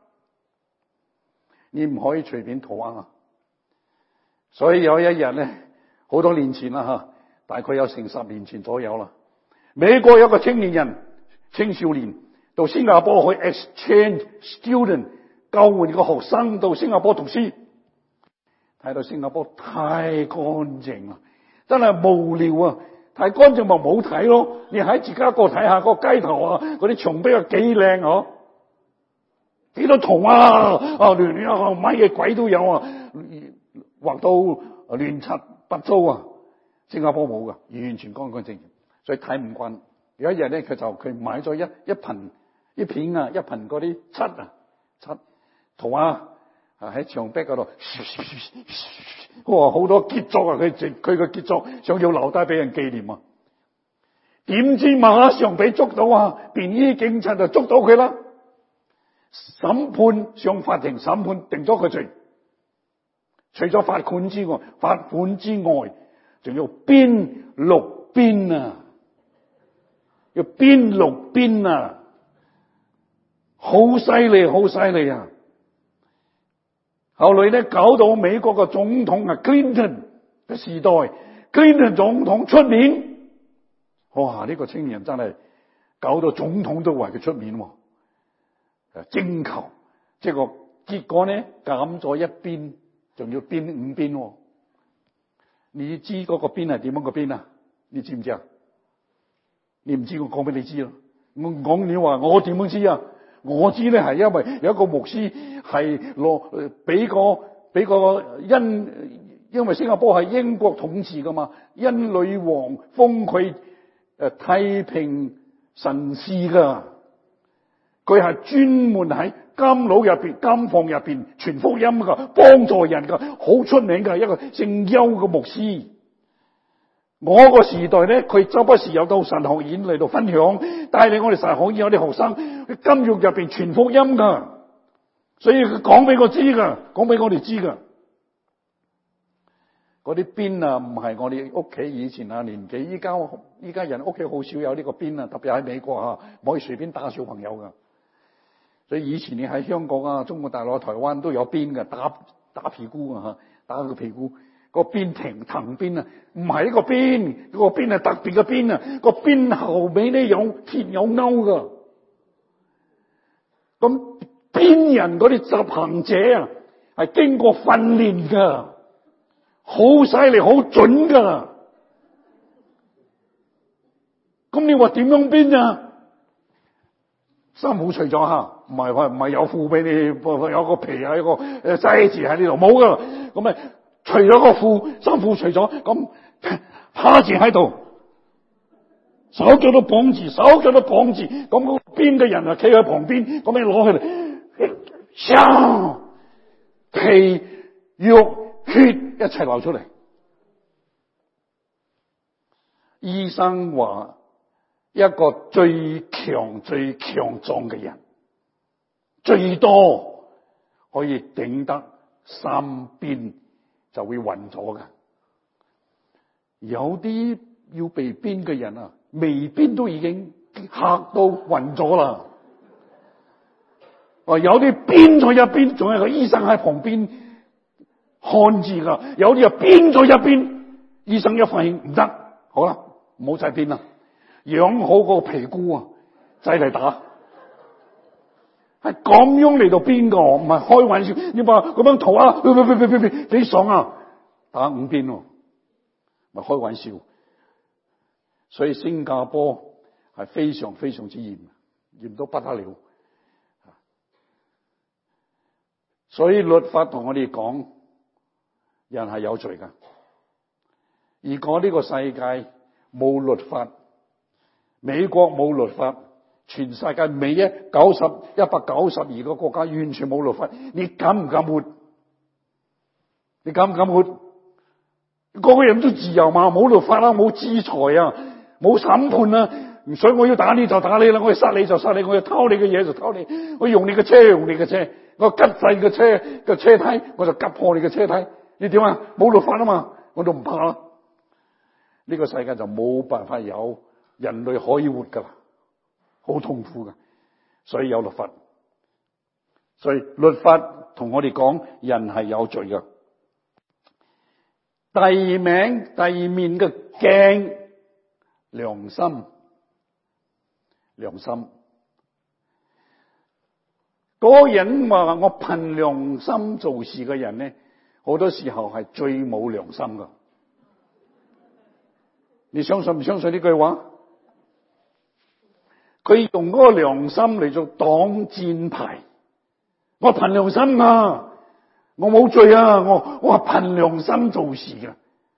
你唔可以隨便塗啊。所以有一日咧，好多年前啦大概有成10年前左右啦，美國有個青少年到新加坡去 exchange student 交換個學生到新加坡讀書，睇到新加坡太乾淨啦，真係無聊啊！太乾淨咪冇睇咯，你喺自家個睇下個街頭啊，嗰啲牆壁啊幾靚嗬，幾多圖啊，亂啊，乜嘢鬼都有啊，畫到亂七八糟啊！新加坡冇噶，完全乾乾淨淨，所以睇唔慣。有一日咧，佢買咗一片嗰啲漆塗啊，喺牆壁嗰度，哇好多傑作啊！佢嘅傑作想要留低俾人紀念啊！點知馬上俾捉到啊！便衣警察就捉到佢啦，審判上法庭審判定咗佢罪。除咗罰款之外，仲要鞭6鞭啊！要鞭6鞭啊！好犀利啊！後來咧搞到美國嘅總統啊 Clinton 嘅時代 ，Clinton 總統出面，哇！呢個青年真係搞到總統都為佢出面，徵求，即係個結果咧減咗1鞭，仲要鞭5鞭。你知嗰個鞭係點樣個鞭啊？你知唔知啊？你唔知我講俾你知咯。我講你話我點樣知啊？我知咧係因為有一個牧師係俾個因為新加坡係英國統治噶嘛，因女王封佢太平紳士噶，佢係專門喺監房入邊傳福音噶，幫助人噶，好出名噶一個姓邱嘅牧師。我個時代咧，佢周不時有到神學院嚟到分享，帶領我哋神學院有啲學生喺監獄入邊傳福音噶，所以佢講俾我知噶，講俾我哋知噶。嗰啲鞭啊，唔係我哋屋企以前年紀，依家人屋企好少有呢個鞭啊，特別喺美國唔可以隨便打小朋友噶。所以以前你喺香港啊、中國大陸、台灣都有鞭嘅，打屁股啊，打個屁股。個鞭藤鞭啊，唔係一個鞭，個鞭係特別嘅鞭啊。個鞭後尾咧有鐵有鈎噶。咁鞭人嗰啲執行者啊，係經過訓練噶，好犀利，好準噶。咁你話點樣鞭啊？衫褲除咗唔係有褲俾你，有個皮啊，有個擠字喺呢度冇噶。咁咪除咗個褲，衫褲除咗，咁趴住喺度，手腳都綁住，咁嗰邊嘅人啊企喺旁邊，咁你攞起嚟，皮肉血一齊流出嚟。醫生話一個最強壯嘅人，最多可以頂得3鞭。就會暈咗㗎。有啲要被鞭嘅人啊，未鞭都已經嚇到暈咗啦。有啲鞭咗一邊，仲有個醫生喺旁邊看住噶。有啲啊鞭咗一邊，醫生一發現唔得，好啦，唔好再鞭啦，養好個皮膚啊，再嚟打。 係咁樣嚟到邊個？唔係開玩笑。你話咁樣圖啊，你爽啊？打5鞭喎，咪開玩笑。所以新加坡係非常非常之嚴到不得了。所以律法同我哋講，人係有罪噶。如果呢個世界冇律法，美國冇律法，全世界192個國家完全冇律法，你敢唔敢活？你敢唔敢活？個個人都自由嘛，冇律法啦，冇制裁啊，冇審判啊，唔想我要打你就打你啦，我要殺你就殺你，我要偷你嘅嘢就偷你，我用你嘅車用你嘅車，我吉細嘅車嘅車胎我就吉破你嘅車胎，你點啊？冇律法啊嘛，我都唔怕啦。呢個世界就冇辦法有人類可以活噶啦，好痛苦噶，所以有律法。所以律法同我哋講，人係有罪噶。第二面嘅鏡，良心。嗰個人話我憑良心做事嘅人咧，好多時候係最冇良心噶。你相信唔相信呢句話？佢用嗰個良心嚟做擋箭牌。我憑良心啊，我冇罪啊，我係憑良心做事嘅。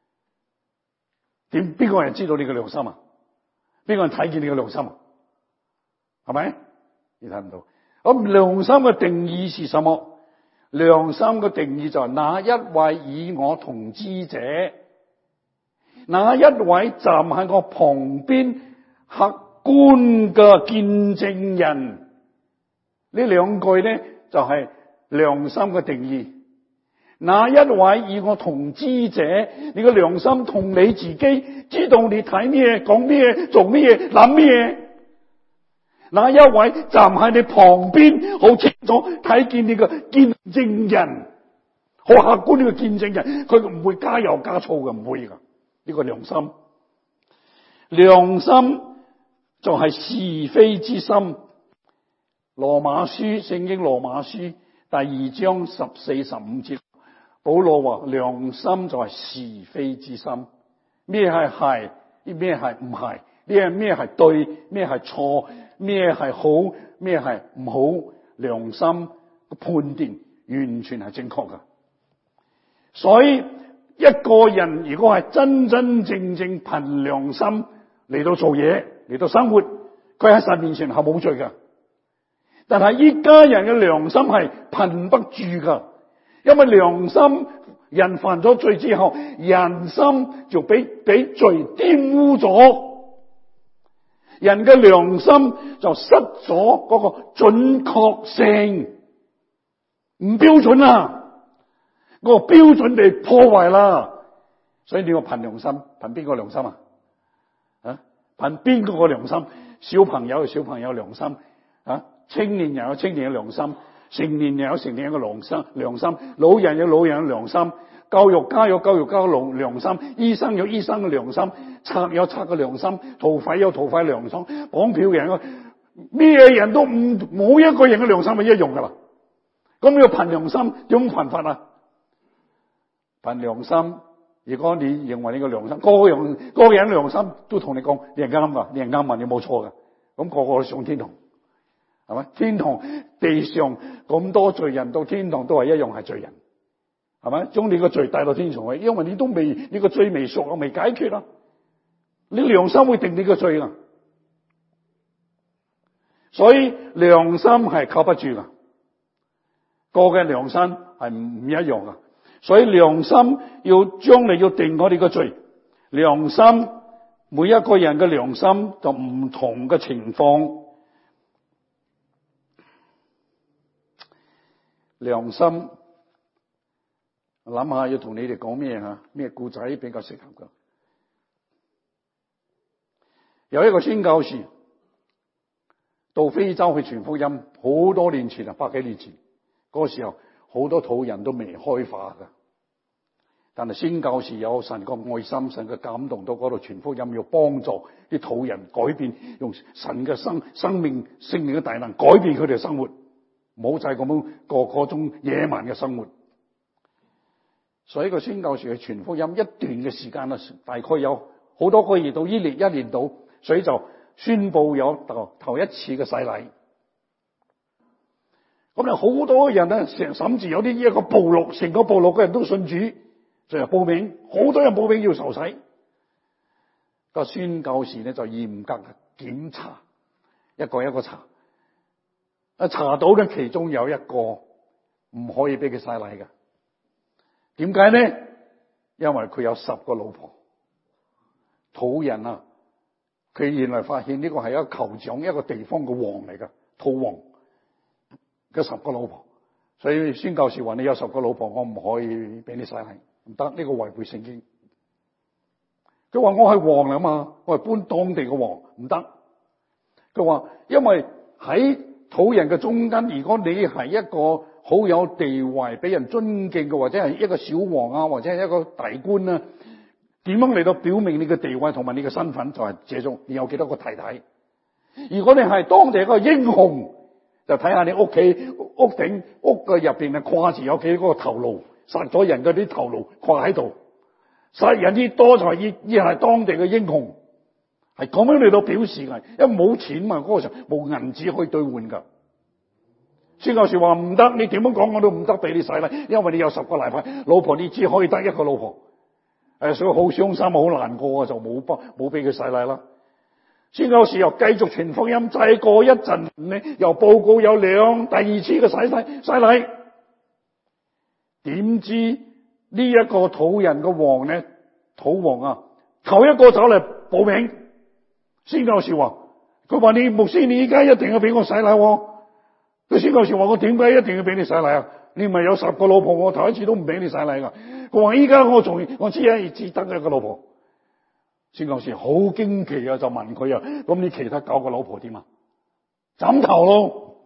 邊個人知道你嘅良心啊？邊個人睇見你嘅良心啊？係咪？你睇唔到。咁良心嘅定義是什麼？良心嘅定義就係那一位與我同知者，那一位站喺我旁邊客觀嘅見證人。呢兩句咧就係良心嘅定義。那一位與我同知者，你嘅良心同你自己知道你睇咩、講咩、做咩、諗咩。那一位站喺你旁邊，好清楚睇見你嘅見證人，好客觀呢個見證人，佢唔會加油加醋嘅，唔會噶。呢個良心，良心就係是非之心。羅馬書，聖經羅馬書第2章14、15節，保羅話良心就係是非之心。咩係，咩係唔係？咩係對，咩係錯，咩係好，咩係唔好？良心嘅判斷完全係正確噶。所以一個人如果係真真正正憑良心嚟到做嘢，嚟到生活，佢喺神面前係冇罪噶。但係依家人嘅良心係憑不住噶，因為良心人犯咗罪之後，人心就俾罪玷污咗，人嘅良心就失咗嗰個準確性，唔標準啦，嗰個標準被破壞啦。所以你話憑良心，憑邊個良心啊？憑邊個良心？小朋友有小朋友良心啊，青年人有青年嘅良心，成年人有成年人嘅良心，老人有老人嘅良心，教育家有教育家嘅良心，醫生有醫生嘅良心，賊有賊嘅良心，逃匪有逃匪良心，綁票嘅人，咩人都冇一個人嘅良心係一樣噶啦。咁要憑良心點憑法啊？憑良心，如果你認為你個良心，個個人良心都同你講，你係啱噶，你係啱啊，你冇錯噶，咁個個都上天堂。係咪？天堂地上咁多罪人，到天堂都係一樣係罪人，係咪？將你個罪帶到天堂去，因為你都未，你個罪未贖啊，未解決啊，你良心會定你個罪啊。所以良心係靠不住噶，個嘅良心係唔一樣噶。所以良心要將你要定我哋個罪，良心每一個人嘅良心就唔同嘅情況。良心，我諗下要同你哋講咩吓？咩故仔比較適合噶？有一個宣教士到非洲去傳福音，好多年前啊，100幾年前，嗰個時候好多土人都未開化噶。但係宣教士有神個愛心，神嘅感動到嗰度傳福音，要幫助啲土人改變，用神嘅生命聖靈嘅大能改變佢哋嘅生活。 唔好就係咁樣過嗰種野蠻嘅生活。所以個宣教士去傳福音一段嘅時間啦，大概有好多個月到一年到，所以就宣布有頭一次嘅洗禮。咁啊，好多人咧，甚至有啲一個部落，成個部落嘅人都信主，就報名，好多人報名要受洗。個宣教士咧就嚴格嘅檢查，一個一個查，查到咧其中有一個唔可以俾佢洗禮嘅。點解呢？因為佢有10個老婆。土人啊，佢原來發現呢個係一個酋長，一個地方嘅王嚟噶，土王嘅10個老婆。所以宣教士話：你有10個老婆，我唔可以俾你洗禮，唔得，呢個違背聖經。佢話我係王啊嘛，我係搬當地嘅王，唔得。佢話因為喺土人嘅中間，如果你係一個好有地位、俾人尊敬嘅，或者係一個小王啊，或者係一個大官啊，點樣嚟到表明你嘅地位同埋你嘅身份？就係這種，你有幾多個太太？如果你係當地一個英雄，就睇下你屋企屋頂屋嘅入邊啊，掛住有幾個頭顱，殺咗人嗰啲頭顱掛喺度。殺人啲多就係依係當地嘅英雄，係咁樣嚟到表示嘅，因為冇錢嘛，嗰個時候冇銀紙可以兌換噶。宣教士話唔得，你點樣講我都唔得俾你洗禮，因為你有10個老婆，你只可以得一個老婆。所以好傷心，好難過啊，就冇俾佢洗禮啦。宣教士又繼續傳福音，再過一陣呢，又報告有第二次嘅洗禮。點知呢一個土人嘅王呢？土王啊，頭一個走嚟報名。宣教士話：佢話你牧師，你依家一定要俾我洗禮。佢宣教士話：我點解一定要俾你洗禮啊？你咪有10個老婆，我頭一次都唔俾你洗禮噶。佢話依家我只得一個老婆。宣教士好驚奇啊，就問佢啊：咁你其他9個老婆點啊？斬頭咯，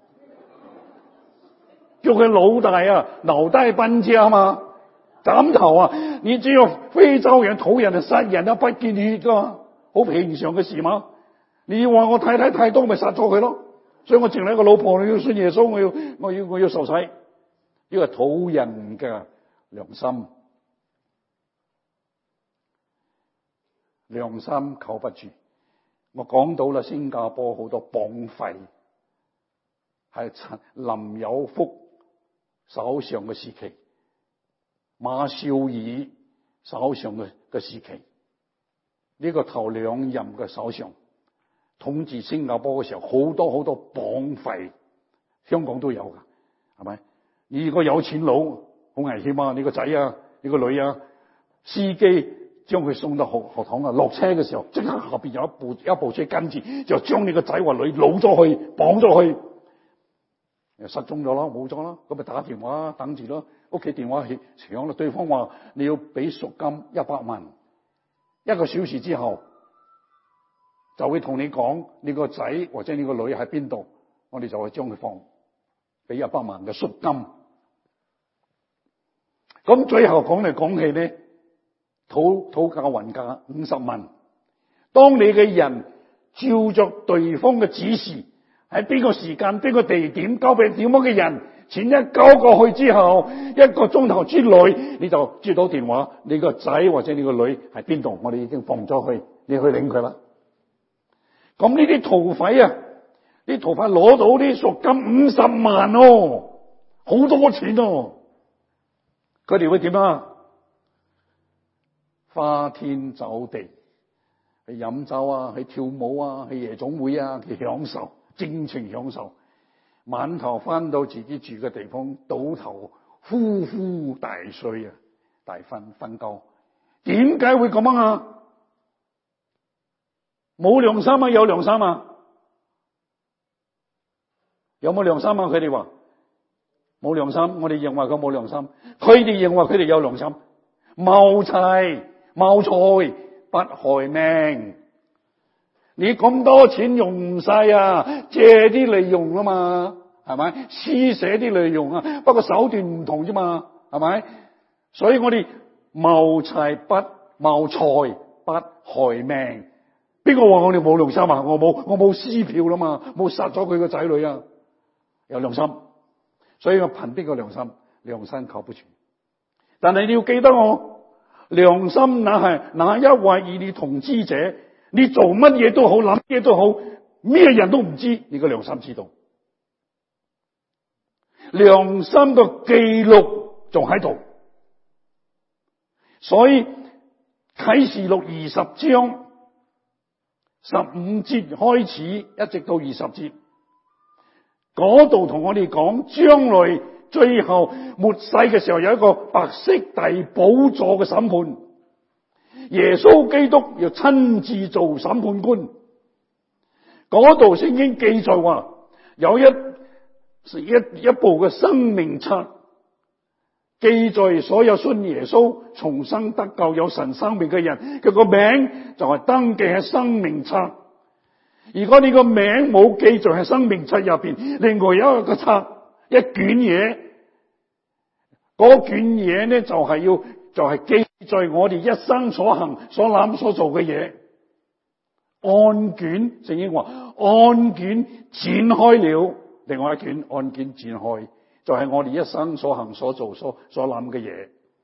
叫佢老大啊留低奔家嘛。斬頭啊！你知道非洲人、土人啊，殺人啊不見血噶，好平常嘅事嘛。你話我太太太多，咪殺咗佢咯。所以我淨係一個老婆，你要信耶穌，我要受洗。呢個土人嘅良心，良心靠不住。我講到啦，新加坡好多綁匪係林有福手上嘅時期，馬紹爾手上嘅時期，呢個頭2任嘅首相統治新加坡嘅時候，好多綁匪，香港都有噶，係咪？你個有錢佬好危險啊！你個仔啊，你個女啊，司機將佢送到學堂啊，落車嘅時候，即刻後邊有一部車跟住，就將你個仔或女擄咗去，綁咗去，失蹤咗啦，冇咗啦，咁咪打電話等住咯。屋企電話響啦，對方話你要俾贖金100萬，1個小時之後就會同你講你個仔或者你個女喺邊度，我哋就會將佢放，俾100萬嘅贖金。咁最後講嚟講去咧，討價還價50萬。當你嘅人照着對方嘅指示，喺邊個時間、邊個地點交俾點樣嘅人，錢一交過去之後，1個鐘頭之內你就接到電話，你個仔或者你個女喺邊度，我哋已經放咗去，你去領佢啦。咁呢啲土匪啊，啲土匪攞到啲贖金50萬哦，好多錢哦。佢哋會點啊？花天酒地，去飲酒啊，去跳舞啊，去夜總會啊，去享受，盡情享受。晚頭翻到自己住嘅地方，倒頭呼呼大睡啊，大瞓覺。點解會咁啊？冇良心啊？有良心啊？有冇良心啊？佢哋話冇良心，我哋認為佢冇良心，佢哋認為佢哋有良心。謀財不害命。你咁多錢用唔晒啊，借啲嚟用啊嘛，係咪？施捨啲嚟用啊，不過手段唔同啫嘛，係咪？所以我哋謀財不害命。邊個話我哋冇良心啊？我冇撕票啦嘛，冇殺咗佢個仔女啊，有良心。 所以我憑邊個良心？良心靠不住。但係你要記得良心那係那一位與你同知者，你做乜嘢都好，諗嘢都好，咩人都唔知，你個良心知道。良心個記錄仲喺度，所以啟示錄20章15節開始，一直到20節，嗰度同我哋講，將來最後末世嘅時候有一個白色大寶座嘅審判，耶穌基督要親自做審判官。嗰度聖經記載話，有一部嘅生命冊，記載所有信耶穌重生得救有神生命嘅人，佢個名就係登記喺生命冊。如果你個名冇記載喺生命冊入邊，另外有一個冊，一卷嘢，嗰卷嘢呢就係記載我哋一生所行所諗所做嘅嘢。案卷，聖經話案卷展開了，另外一卷案卷展開，就係我哋一生所行所做所諗嘅嘢。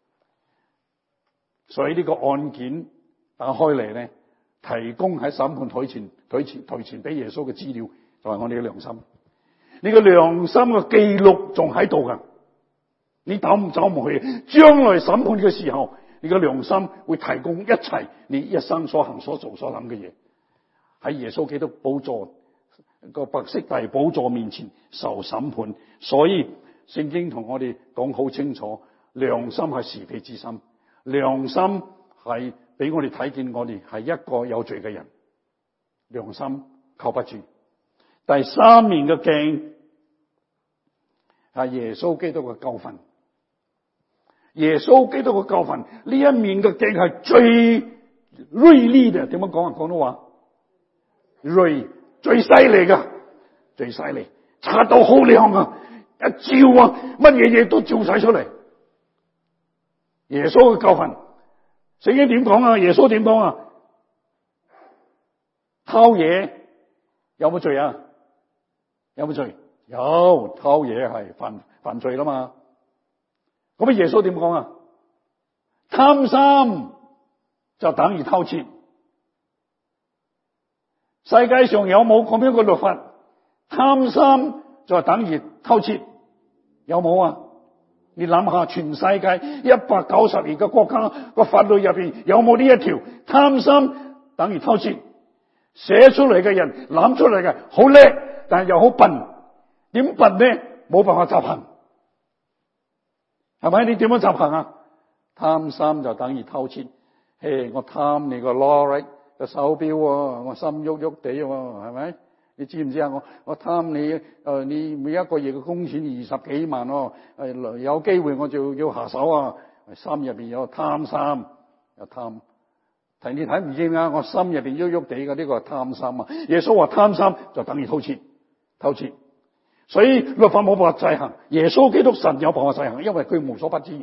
所以呢個案件打開嚟咧，提供喺審判台前俾耶穌嘅資料，就係我哋嘅良心。你個良心嘅記錄仲喺度噶，你走唔去。將來審判嘅時候，你個良心會提供一切你一生所行所做所諗嘅嘢，喺耶穌基督寶座個白色大寶座面前受審判。所以聖經同我哋講好清楚，良心係是非之心，良心係俾我哋睇見我哋係一個有罪嘅人，良心靠不住。第三面嘅鏡係耶穌基督嘅教訓，耶穌基督嘅教訓呢一面嘅鏡係最銳利嘅。點樣講啊？廣東話銳，最犀利噶，最犀利，擦到好亮啊！一照啊，乜嘢都照晒出嚟。耶穌嘅教訓，聖經點講啊？耶穌點講啊？偷嘢有冇罪啊？有冇罪？有，偷嘢係犯罪啦嘛。咁耶穌點講啊？貪心就等於偷竊。世界上有冇咁樣嘅律法？貪心就等於偷竊，有冇啊？你諗下，全世界192個國家個法律入邊有冇呢一條？貪心等於偷竊。寫出嚟嘅人諗出嚟嘅好叻，但係又好笨。點笨呢？冇辦法執行，係咪？你點樣執行啊？貪心就等於偷竊。我貪你個 Rolex 個手錶，我心喐喐地，係咪？你知唔知啊？我貪你每一個月嘅工錢20幾萬，有機會我就要下手啊！心入邊有貪心，有貪。你睇唔見啊？我心入邊喐喐地嘅，呢個係貪心啊！耶穌話貪心就等於偷竊。所以律法冇辦法制衡，耶穌基督神有辦法制衡，因為佢無所不知。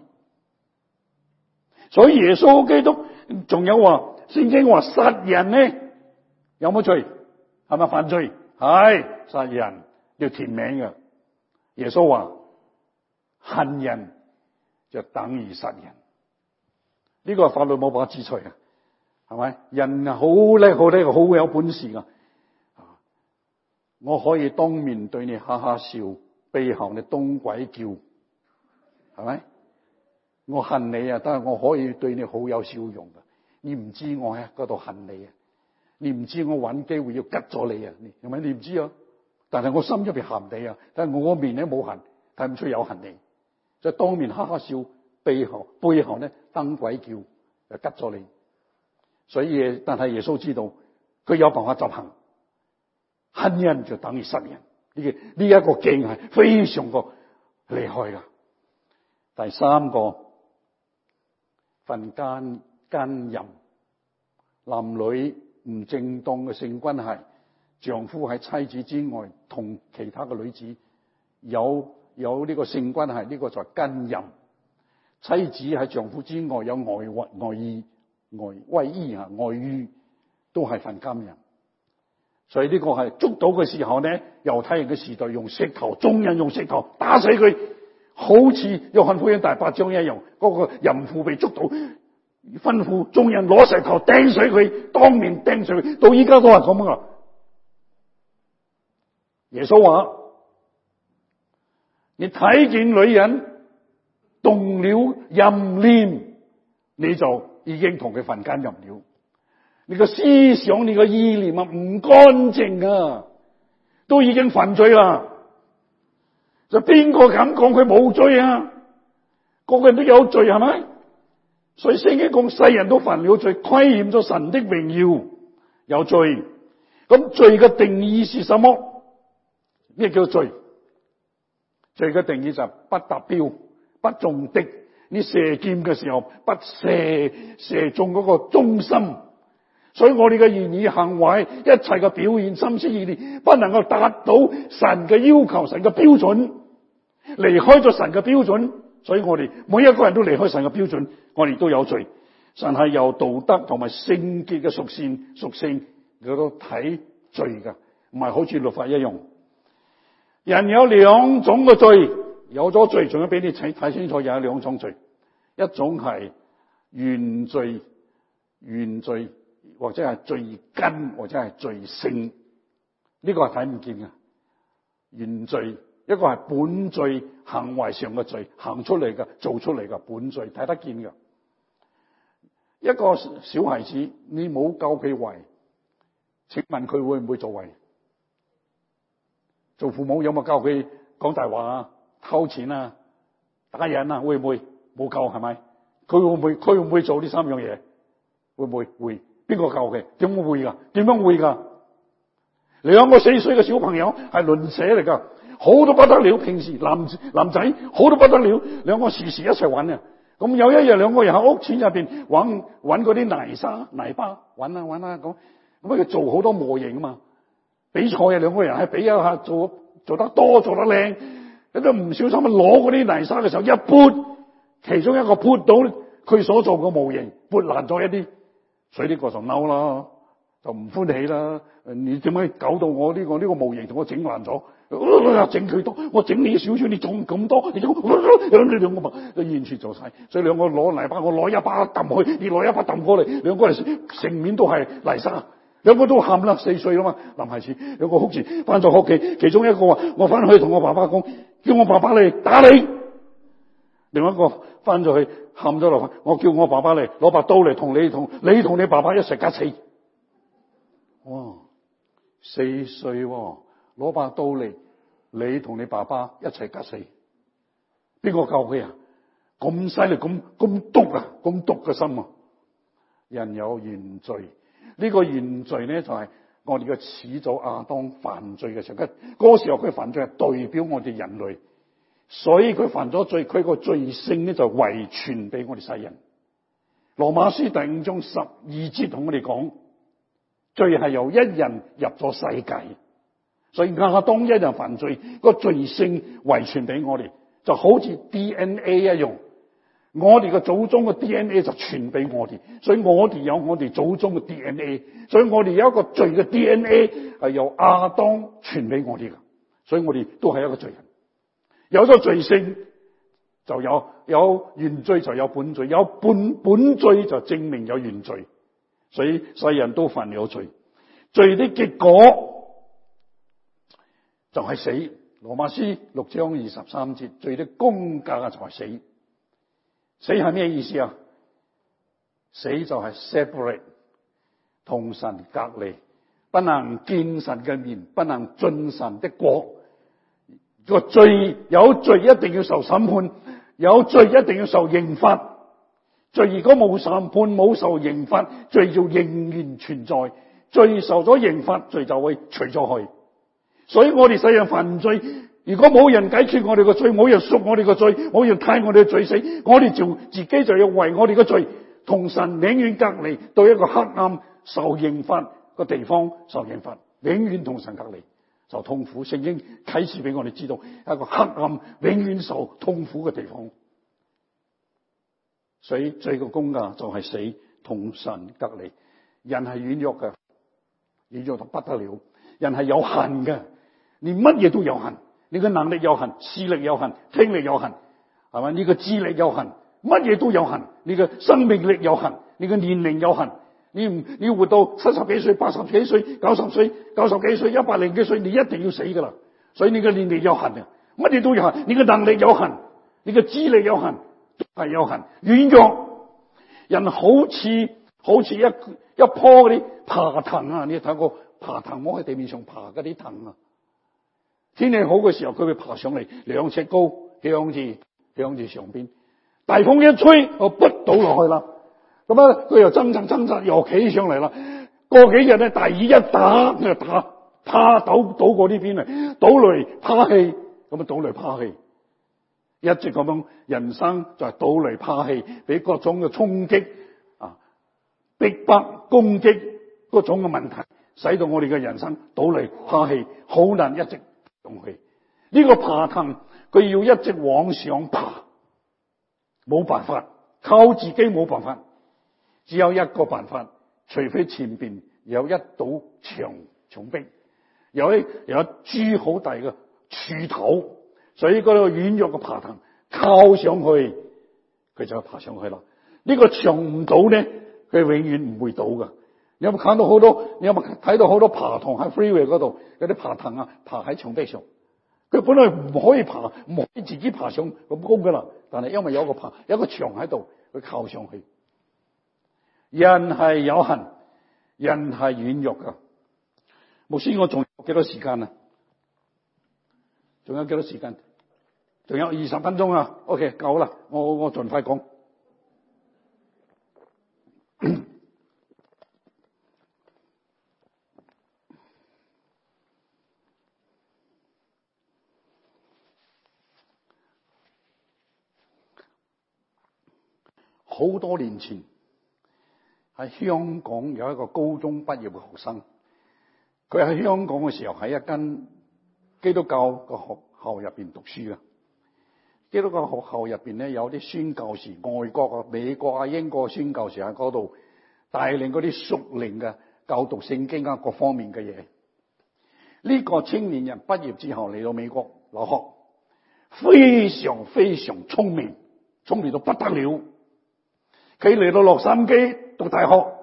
所以耶穌基督仲有話，聖經話殺人呢有冇罪？係咪犯罪？係殺人要填名嘅。耶穌話恨人就等於殺人，呢個法律冇辦法制裁嘅，係咪？人好叻，好有本事噶。我可以當面對你哈哈笑，背後你東鬼叫，係咪？我恨你啊，但係我可以對你好有笑容噶。你唔知我喺嗰度恨你啊，你唔知我揾機會要吉咗你啊，係咪？你唔知啊？但係我心入邊恨你啊，但係我個面咧冇恨，睇唔出有恨你，就當面哈哈笑，背後咧燈鬼叫，就吉咗你。所以但係耶穌知道，佢有辦法執行。恨人就等於殺人，呢一個鏡係非常個厲害噶。第三個，犯奸淫，男女唔正當嘅性關係，丈夫喺妻子之外同其他嘅女子有呢個性關係，呢個就係奸淫。妻子喺丈夫之外有外遇，都係犯奸淫。 所以呢個係捉到嘅時候呢，猶太人嘅時代用石頭，眾人用石頭打死佢，好似約翰福音第8章一樣，嗰個淫婦被捉到，吩咐眾人攞石頭掟死佢，當面掟死佢，到依家都係咁啊！耶穌話：你睇見女人動了淫念，你就已經同佢犯奸淫了。你個思想，你個意念啊，唔乾淨啊，都已經犯罪啦。就邊個敢講佢冇罪啊？個個人都有罪，係咪？所以聖經講世人都犯了罪，虧欠咗神的榮耀，有罪。咁罪嘅定義是什麼？咩叫罪？罪嘅定義就係不達標、不中的。你射箭嘅時候不射中嗰個中心。所以我哋嘅言語行為，一切嘅表現、心思意念，不能夠達到神嘅要求、神嘅標準，離開咗神嘅標準，所以我哋每一個人都離開神嘅標準，我哋都有罪。神係有道德同埋聖潔嘅屬性佢都睇罪噶，唔係好似律法一樣。人有兩種嘅罪，有咗罪，仲要俾你睇清楚，有兩種罪，一種係原罪，或者係罪根，或者係罪性，呢個係睇唔見嘅原罪。一個係本罪，行為上嘅罪，行出嚟嘅，做出嚟嘅本罪，睇得見嘅。一個小孩子，你冇教佢壞，請問佢會唔會做壞？做父母有冇教佢講大話啊、偷錢啊、打人啊？會唔會？冇教，係咪？佢會唔會做呢三樣嘢？會唔會？會。邊個教佢？點會噶？點樣會噶？兩個4歲嘅小朋友係鄰舍嚟噶，好到不得了。平時男仔好到不得了，兩個時時一齊玩啊。咁有一日兩個人喺屋村入邊揾嗰啲泥巴玩啊咁佢做好多模型啊嘛。比賽啊，兩個人係比一下做得多做得靚，佢都唔小心攞嗰啲泥沙嘅時候一潑，其中一個潑到佢所做嘅模型潑爛咗一啲。所以呢個就嬲啦，就唔歡喜啦。你點解搞到我呢個模型同我整爛咗？整佢多，我整你少少，你仲咁多，你兩個嘛，完全做晒。所以兩個攞泥巴，我攞一把抌去，你攞一把抌過嚟，兩個人成面都係泥沙，兩個都喊啦，4歲啦嘛，男孩子，兩個哭住翻咗屋企，其中一個話：我翻去同我爸爸講，叫我爸爸嚟打你。另外一個翻咗去喊咗落去，我叫我爸爸嚟攞把刀嚟同你爸爸一齊吉死。哇，4歲攞把刀嚟，你同你爸爸一齊吉死，邊個教佢啊？咁犀利，咁毒啊，咁毒嘅心啊！人有原罪，呢個原罪咧就係我哋嘅始祖亞當犯罪嘅時候，嗰時候佢犯罪係代表我哋人類。所以佢犯咗罪，佢個罪性咧就遺傳俾我哋世人。羅馬書第5章12節同我哋講，罪係由一人入咗世界，所以亞當一人犯罪，個罪性遺傳俾我哋，就好似 DNA 一樣，我哋嘅祖宗嘅 DNA 就傳俾我哋，所以我哋有我哋祖宗嘅 DNA， 所以我哋有一個罪嘅 DNA 係由亞當傳俾我哋嘅，所以我哋都係一個罪人。有咗罪性，就有原罪，就有本罪，有本罪就證明有原罪，所以世人都犯了罪。罪的結果就係死。羅馬書6章23節，罪的工價就係死。死係咩意思啊？死就係 separate， 同神隔離，不能見神嘅面，不能進神的國。個罪有罪一定要受審判，有罪一定要受刑罰。罪如果冇審判冇受刑罰，罪就仍然存在。罪受咗刑罰，罪就會除咗去。所以我哋世人犯罪，如果冇人解決我哋個罪，冇人贖我哋個罪，冇人替我哋嘅罪死，我哋就自己就要為我哋嘅罪同神永遠隔離，到一個黑暗受刑罰個地方受刑罰，永遠同神隔離。受痛苦，聖經啟示俾我哋知道一個黑暗永遠受痛苦嘅地方。所以罪嘅工價就係死，同神隔離。人係軟弱嘅，軟弱到不得了。 人係有限嘅，你乜嘢都有限，你嘅能力有限，視力有限，聽力有限，係咪？你嘅智力有限，乜嘢都有限，你嘅生命力有限，你嘅年齡有限，你活到70幾歲、80幾歲、90歲、90幾歲、100幾歲，你一定要死噶啦。所以你嘅年齡有限嘅，乜嘢都有限，你嘅能力有限，你嘅智力有限，都係有限。軟弱，人好似一棵嗰啲爬藤啊，你睇過爬藤摸喺地面上爬嗰啲藤啊？天氣好嘅時候，佢會爬上嚟2尺高，向住上邊。大風一吹，我撲倒落去啦。咁啊，佢又掙扎，又企上嚟啦。過幾日咧，大雨一打，佢就倒過呢邊嚟，倒嚟趴氣，咁啊倒嚟趴氣，一直咁樣，人生就係倒嚟趴氣，俾各種嘅衝擊啊、逼迫、攻擊嗰種嘅問題，使到我哋嘅人生倒嚟趴氣，好難一直上去。呢個爬藤，佢要一直往上爬，冇辦法，靠自己冇辦法，只有一個辦法，除非前邊有一堵牆壁。有一株好大嘅柱頭，所以嗰個軟弱嘅爬藤靠上去，佢就爬上去啦。呢個牆唔倒咧，佢永遠唔會倒噶。你有冇睇到好多爬藤喺 freeway 嗰度，有啲爬藤啊，爬喺牆壁上。佢本來唔可以爬，唔可以自己爬上咁高噶啦。但係因為有一個牆喺度，佢靠上去。人係有限，人係軟弱噶。牧師，我仲有幾多時間啊？仲有幾多時間？仲有20分鐘啊 ！OK， 夠啦，我盡快講。好多年前喺香港有一個高中畢業嘅學生。佢喺香港嘅時候喺一間基督教嘅學校入邊讀書啊。基督教學校入邊咧有啲宣教士，外國啊、美國啊、英國宣教士喺嗰度帶領嗰啲屬靈嘅教讀聖經啊各方面嘅嘢。呢個青年人畢業之後嚟到美國留學，非常非常聰明到不得了。佢嚟到洛杉磯讀大學，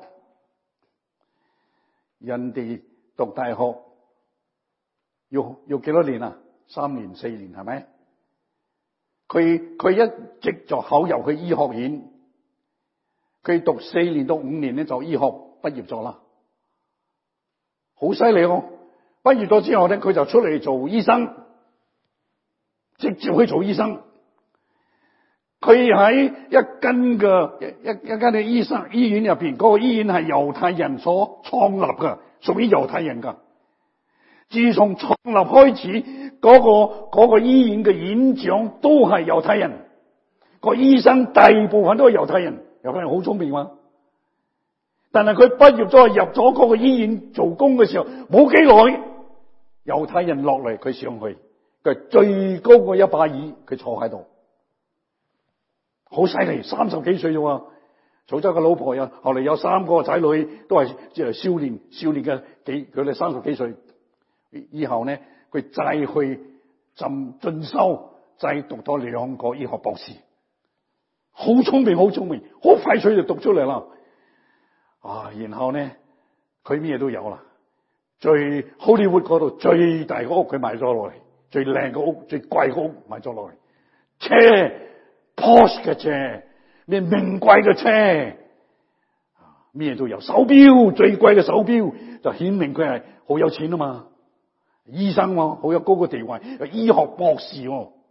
人哋讀大學要幾多年啊？3年4年係咪？佢一直就考入去醫學院，佢讀4年到5年咧就醫學畢業咗啦，好犀利哦！畢業咗之後咧，佢就出嚟做醫生，直接去做醫生。佢喺一間嘅醫院入邊，嗰個醫院係猶太人所創立嘅，屬於猶太人噶。自從創立開始，嗰個醫院嘅院長都係猶太人，個醫生大部分都係猶太人。猶太人好聰明嘛。但係佢畢業咗入咗嗰個醫院做工嘅時候，冇幾耐，猶太人落嚟，佢上去，佢係最高嘅一把椅，佢坐喺度。好犀利，30幾歲啫，娶咗個老婆呀，後嚟有3個仔女，都係少年嘅佢哋30幾歲。以後呢，佢再去進修，再讀多2個醫學博士。好聰明，好快脆就讀出嚟啦。然後呢，佢咩都有啦。最 Hollywood 嗰度最大個屋佢買咗落嚟，最靚嘅屋、最貴嘅屋買咗落嚟，車。Porsche 嘅車，咩名貴嘅車，咩都有。手錶最貴嘅手錶就顯明佢係好有錢啊嘛。醫生好有高嘅地位，醫學博士。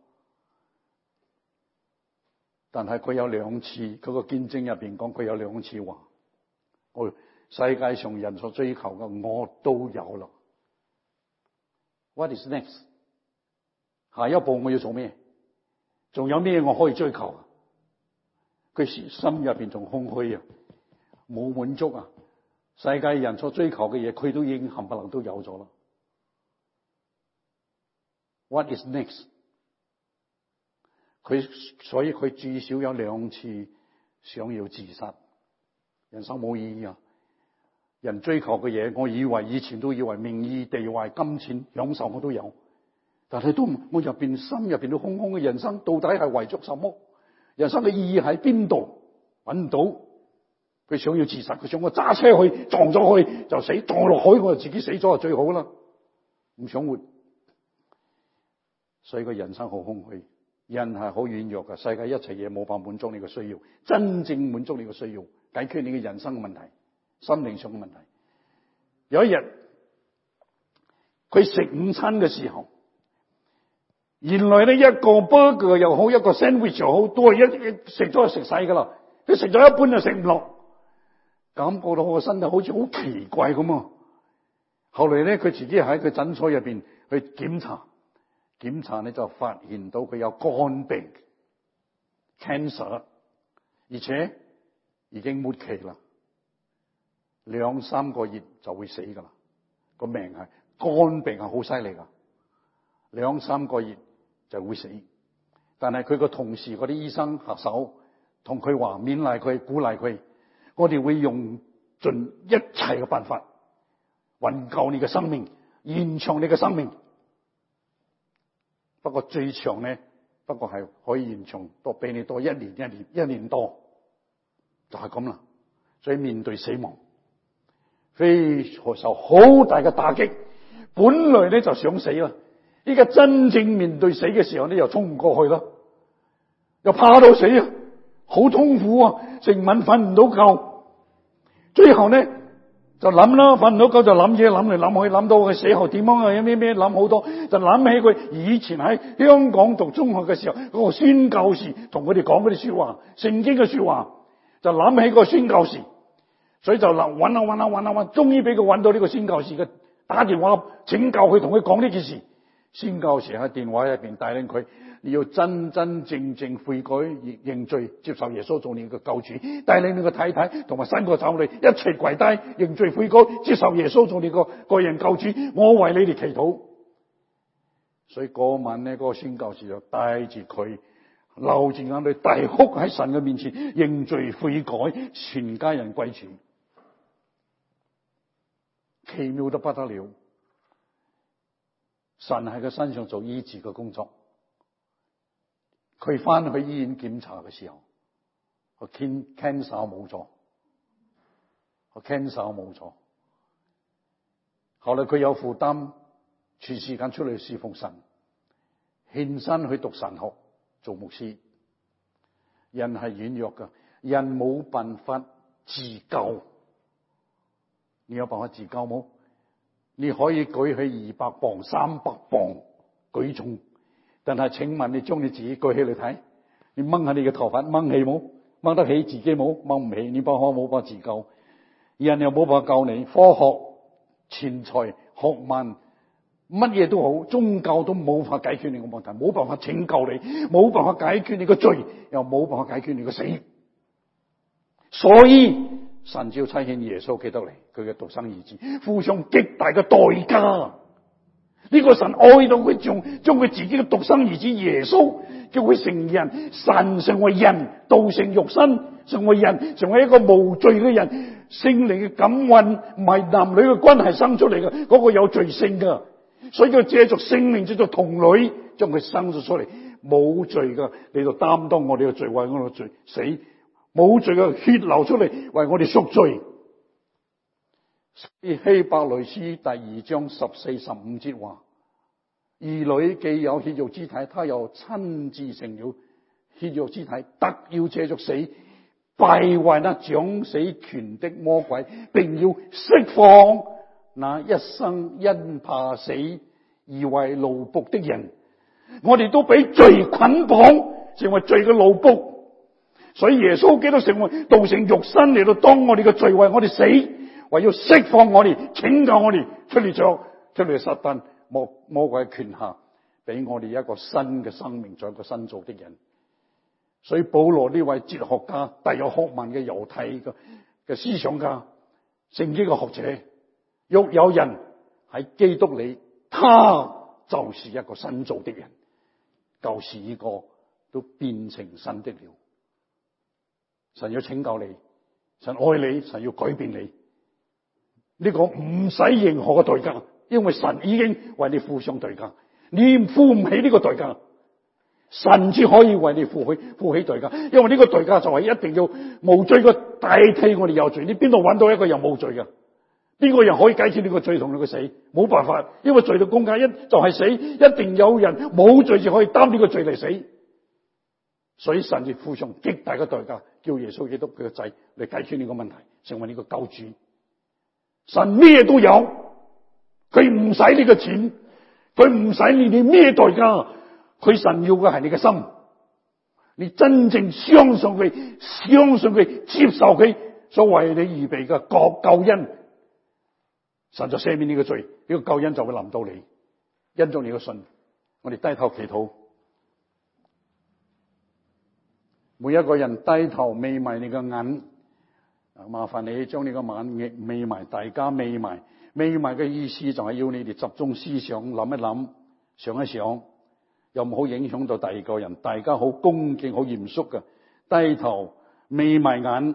但係佢有2次，佢個見證入邊講，佢有2次話：世界上人所追求嘅我都有啦。What is next？ 下一步我要做咩？仲有咩我可以追求啊？佢心入邊仲空虛啊，冇滿足啊！世界人所追求嘅嘢，佢都已經冚唪唥都有咗啦。What is next？ 所以佢至少有2次想要自殺，人生冇意義啊！ 人追求嘅嘢，我以前都以為名譽、地位、金錢、享受我都有，但係我心入邊都空空嘅。人生到底係為咗什麼？人生嘅意義喺邊度？揾唔到。佢想要自殺，佢想我揸車去撞咗佢就死，撞落海我就自己死咗就最好啦。唔想活，所以個人生好空虛。人係好軟弱嘅，世界一切嘢冇辦法滿足你嘅需要，真正滿足你嘅需要，解決你嘅人生嘅問題，心靈上嘅問題。有一日佢食午餐嘅時候，原來呢一個 burger 又好，一個 sandwich 又好，都係一食咗就食晒噶啦。佢食咗一半就食唔落，感覺到我個身體好似好奇怪咁啊。後來咧，佢自己喺佢診所入邊去檢查咧，就發現到佢有肝病 cancer， 而且已經末期啦，2-3個月就會死噶啦。個命係肝病係好犀利噶，2-3個月就會死。但係佢個同事嗰啲醫生合手同佢話，勉勵佢，鼓勵佢，我哋會用盡一切嘅辦法挽救你嘅生命，延長你嘅生命。不過最長咧，不過係可以延長多比你多一年多，就係咁啦。所以面對死亡，非常受好大嘅打擊。本來咧就想死啦，依家真正面對死嘅時候咧，又衝唔過去啦，又怕到死啊，好痛苦啊，成晚瞓唔到覺。最後咧就諗啦，瞓唔到覺就諗嘢，諗嚟諗去，諗到佢死後點樣啊，有咩諗好多，就諗起佢以前喺香港讀中學嘅時候，嗰個宣教士同佢哋講嗰啲說話，聖經嘅說話，就諗起個宣教士，所以就揾，終於俾佢揾到呢個宣教士嘅，打電話請教佢，同佢講呢件事。宣教士喺電話入邊帶領佢，你要真真正正悔改認罪，接受耶穌做你嘅救主，帶領你嘅太太同埋3個仔女一齊跪低認罪悔改，接受耶穌做你個個人救主。我為你哋祈禱。所以嗰晚呢，嗰個宣教士就帶住佢，流住眼淚，大哭喺神嘅面前認罪悔改，全家人歸主，奇妙得不得了。神喺佢身上做醫治嘅工作。佢翻去醫院檢查嘅時候，個 cancer 冇咗，個 cancer 冇咗。後來佢有負擔，全時間出嚟侍奉神，獻身去讀神學，做牧師。人係軟弱㗎，人冇辦法自救。你有辦法自救冇？你可以舉起200磅、300磅舉重，但係請問你將你自己舉起嚟睇，你掹下你嘅頭髮，掹起冇？掹得起自己冇？掹唔起，你冇辦法自救。人又冇辦法救你，科學、錢財、學問，乜嘢都好，宗教都冇法解決你嘅問題，冇辦法拯救你，冇辦法解決你嘅罪，又冇辦法解決你嘅死。所以神只要差遣耶穌基督嚟，佢嘅獨生兒子付上極大嘅代價。呢個神愛到佢將佢自己嘅獨生兒子耶穌叫佢成人，神成為人，道成肉身，成為人，成為一個無罪嘅人。聖靈嘅感孕唔係男女嘅關係生出嚟嘅，嗰個有罪性㗎，所以佢借助聖靈，借助童女將佢生咗出嚟，冇罪㗎，你就擔當我哋嘅罪，為我哋嘅罪死。冇罪嘅血流出嚟，為我哋贖罪。希伯來書第2章14、15節話：兒女既有血肉之體，他又親自成了血肉之體，特要借着死敗壞那掌死權的魔鬼，並要釋放那一生因怕死而為奴僕的人。我哋都俾罪捆綁，成為罪嘅奴僕。所以耶穌基督成為道成肉身嚟到當我哋嘅罪，為我哋死，為要釋放我哋，拯救我哋出嚟撒旦魔鬼嘅權下，俾我哋一個新嘅生命，做一個新造的人。所以保羅呢位哲學家，大有學問嘅猶太嘅思想家，聖經嘅學者，若有人喺基督裏，他就是一個新造的人，舊事已過，都變成新的了。神要拯救你，神愛你，神要改變你， 呢個唔使任何嘅代價，因為神已經為你付上代價，你付唔起呢個代價，神只可以為你付起代價，因為呢個代價就係一定要無罪嘅代替我哋有罪。你邊度揾到一個人冇罪嘅？邊個人可以解決呢個罪同呢個死？冇辦法，因為罪嘅工價就係死，一定有人冇罪就可以擔呢個罪嚟死。所以神就付上極大嘅代價，叫耶穌基督佢個仔嚟解決呢個問題，成為呢個救主。神咩都有，佢唔使呢個錢，佢唔使你咩代價，佢神要嘅係你嘅心。你真正相信佢，接受佢所為你預備嘅救恩，神就赦免呢個罪，呢個救恩就會臨到你，因着你嘅信。我哋低頭祈禱，每一個人低頭眯埋你嘅眼。麻煩你將你個眼眯埋，大家眯埋。眯埋嘅意思就係要你哋集中思想，諗一諗，想一想，又唔好影響到第二個人。大家好恭敬、好嚴肅嘅，低頭眯埋眼。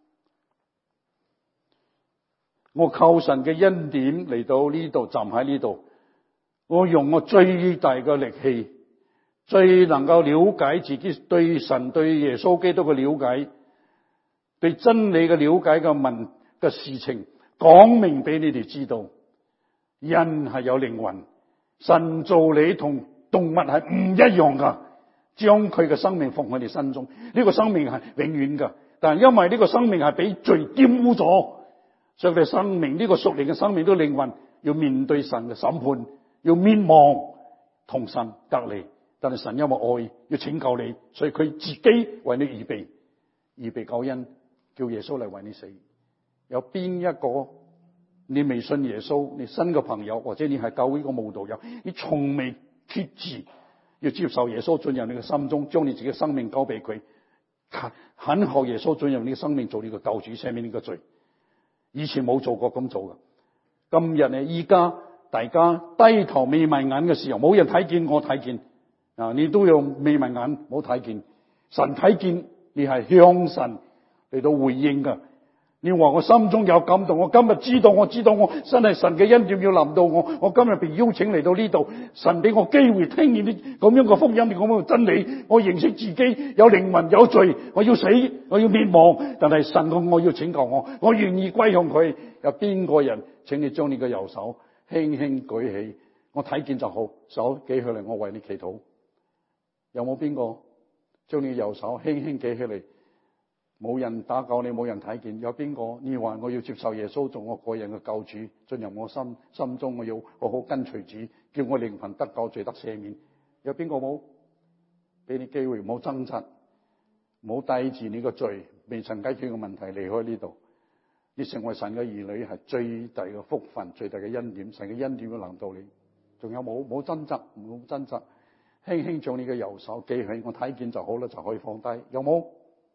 我靠神嘅恩典嚟到呢度，站喺呢度，我用我最大嘅力氣，最能夠了解自己對神、對耶穌基督嘅了解，對真理嘅了解嘅事情，講明俾你哋知道。人係有靈魂，神造你同動物係唔一樣噶，將佢嘅生命放喺你身中，呢個生命係永遠噶。但係因為呢個生命係俾罪玷污咗，所以佢生命呢個屬靈嘅生命都靈魂要面對神嘅審判，要滅亡，同神隔離。但係神因為愛要拯救你，所以佢自己為你預備救恩，叫耶穌嚟為你死。有邊一個你未信耶穌，你新嘅朋友，或者你係教會個慕道友，你從未決志要接受耶穌進入你嘅心中，將你自己嘅生命交俾佢，懇求耶穌進入你嘅生命，做你嘅救主，赦免你嘅罪。以前冇做過咁做嘅，今日呢，依家大家低頭眯埋眼嘅時候，冇人睇見，我睇見啊，你都要眯埋眼，冇睇見，神睇見，你係向神嚟到回應噶。你話我心中有感動，我今日知道我真係神嘅恩典要臨到我。我今日被邀請嚟到呢度，神俾我機會聽見啲咁樣嘅福音，咁樣嘅真理。我認識自己有靈魂有罪，我要死，我要滅亡。但係神嘅愛要拯救我，我願意歸向佢。有邊個人，請你將你嘅右手輕輕舉起，我睇見就好，手舉起嚟，我為你祈禱。有冇邊個將你嘅右手輕輕舉起嚟？冇人打攪你，冇人睇見。有邊個你話我要接受耶穌做我個人嘅救主，進入我心中，我要好好跟隨主，叫我靈魂得救，罪得赦免。有邊個冇？俾你機會，唔好掙扎，唔好帶住你個罪未曾解決嘅問題離開呢度。你成為神嘅兒女係最大嘅福分，最大嘅恩典。神嘅恩典會臨到你。仲有冇？冇掙扎，唔好掙扎，輕輕將你嘅右手記起，我睇見就好啦，就可以放低。有冇？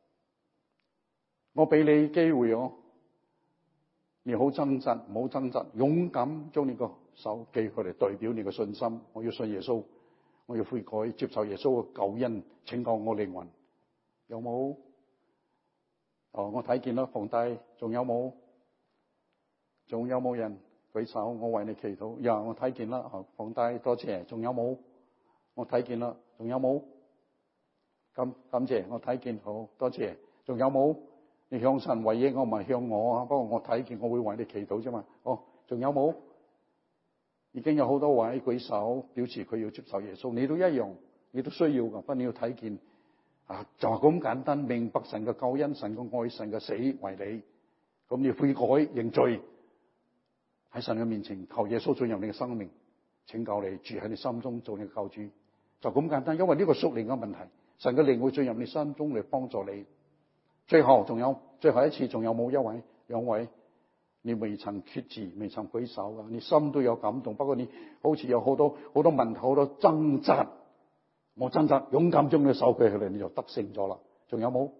我俾你機會哦，你好掙扎，唔好掙扎，勇敢將你個手寄過嚟，代表你嘅信心。我要信耶穌，我要悔改，接受耶穌嘅救恩，拯救我靈魂。有冇？我睇見啦，放低。仲有冇？仲有冇人舉手？我為你祈禱。呀，我睇見啦，放低，多謝。仲有冇？我睇見啦。仲有冇？感謝，我睇見，好多謝。仲有冇？你向神為應，我唔係向我啊。不過我睇見，我會為你祈禱啫嘛。仲有冇？已經有好多位舉手表示佢要接受耶穌，你都一樣，你都需要噶。不過你要睇見啊，就係咁簡單，明白神嘅救恩，神嘅愛，神嘅死為你。咁你悔改認罪，喺神嘅面前求耶穌進入你嘅生命，拯救你，住喺你心中做你嘅救主，就咁簡單。因為呢個屬靈嘅問題，神嘅靈會進入你心中嚟幫助你。最後一次，仲有冇一位、兩位？你未曾決志，未曾舉手噶，你心都有感動，不過你好似有好多問題，好多掙扎。冇掙扎，勇敢將你手舉起嚟，你就得勝咗啦。仲有冇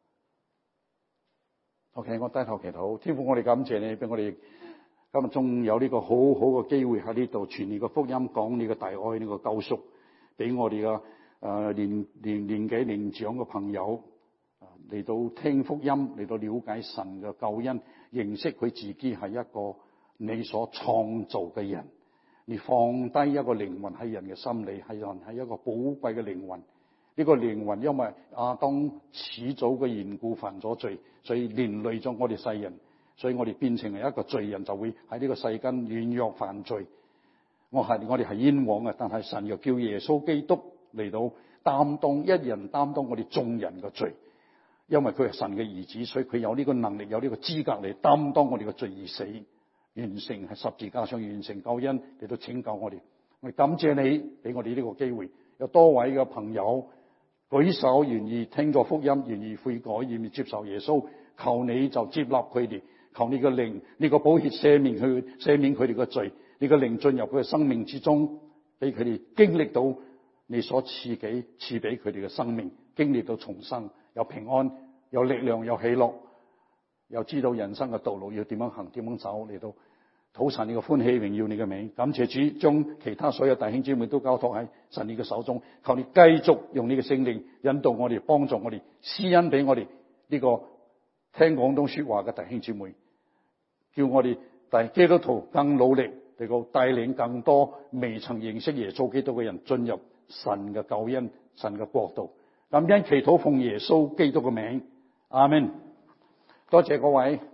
？OK， 我低頭祈禱，天父，我哋感謝你，俾我哋今日仲有呢個好好嘅機會喺呢度傳你嘅福音，講你嘅大愛，呢個救贖，俾我哋嘅年紀年長嘅朋友。嚟到聽福音，嚟到了解神嘅救恩，認識佢自己係一個你所創造嘅人，你放低一個靈魂喺人嘅心裏，係人係一個寶貴嘅靈魂。呢個靈魂因為亞當始祖嘅緣故犯咗罪，所以連累咗我哋世人，所以我哋變成係一個罪人，就會喺呢個世間軟弱犯罪。我哋係冤枉嘅，但係神又叫耶穌基督嚟到擔當，一人擔當我哋眾人嘅罪，因為佢係神嘅兒子，所以佢有呢個能力，有呢個資格嚟擔當我哋嘅罪而死，完成喺十字架上完成救恩嚟到拯救我哋。我哋感謝你俾我哋呢個機會，有多位嘅朋友舉手願意聽咗福音，願意悔改，願意接受耶穌，求你就接納佢哋，求你嘅靈，你個寶血赦免佢哋嘅罪，你嘅靈進入佢嘅生命之中，俾佢哋經歷到你所賜俾佢哋嘅生命，經歷到重生，有平安，有力量，有喜樂，又知道人生嘅道路要點樣行，點樣走，嚟到討神你嘅歡喜，榮耀你嘅名。感謝主，將其他所有弟兄姊妹都交託喺神你嘅手中，求你繼續用你嘅聖靈引導我哋，幫助我哋，施恩俾我哋呢個聽廣東說話嘅弟兄姊妹，叫我哋基督徒更努力嚟到帶領更多未曾認識耶穌基督嘅人進入神嘅救恩、神嘅國度。感恩祈禱奉耶穌基督嘅名，阿們。多謝各位。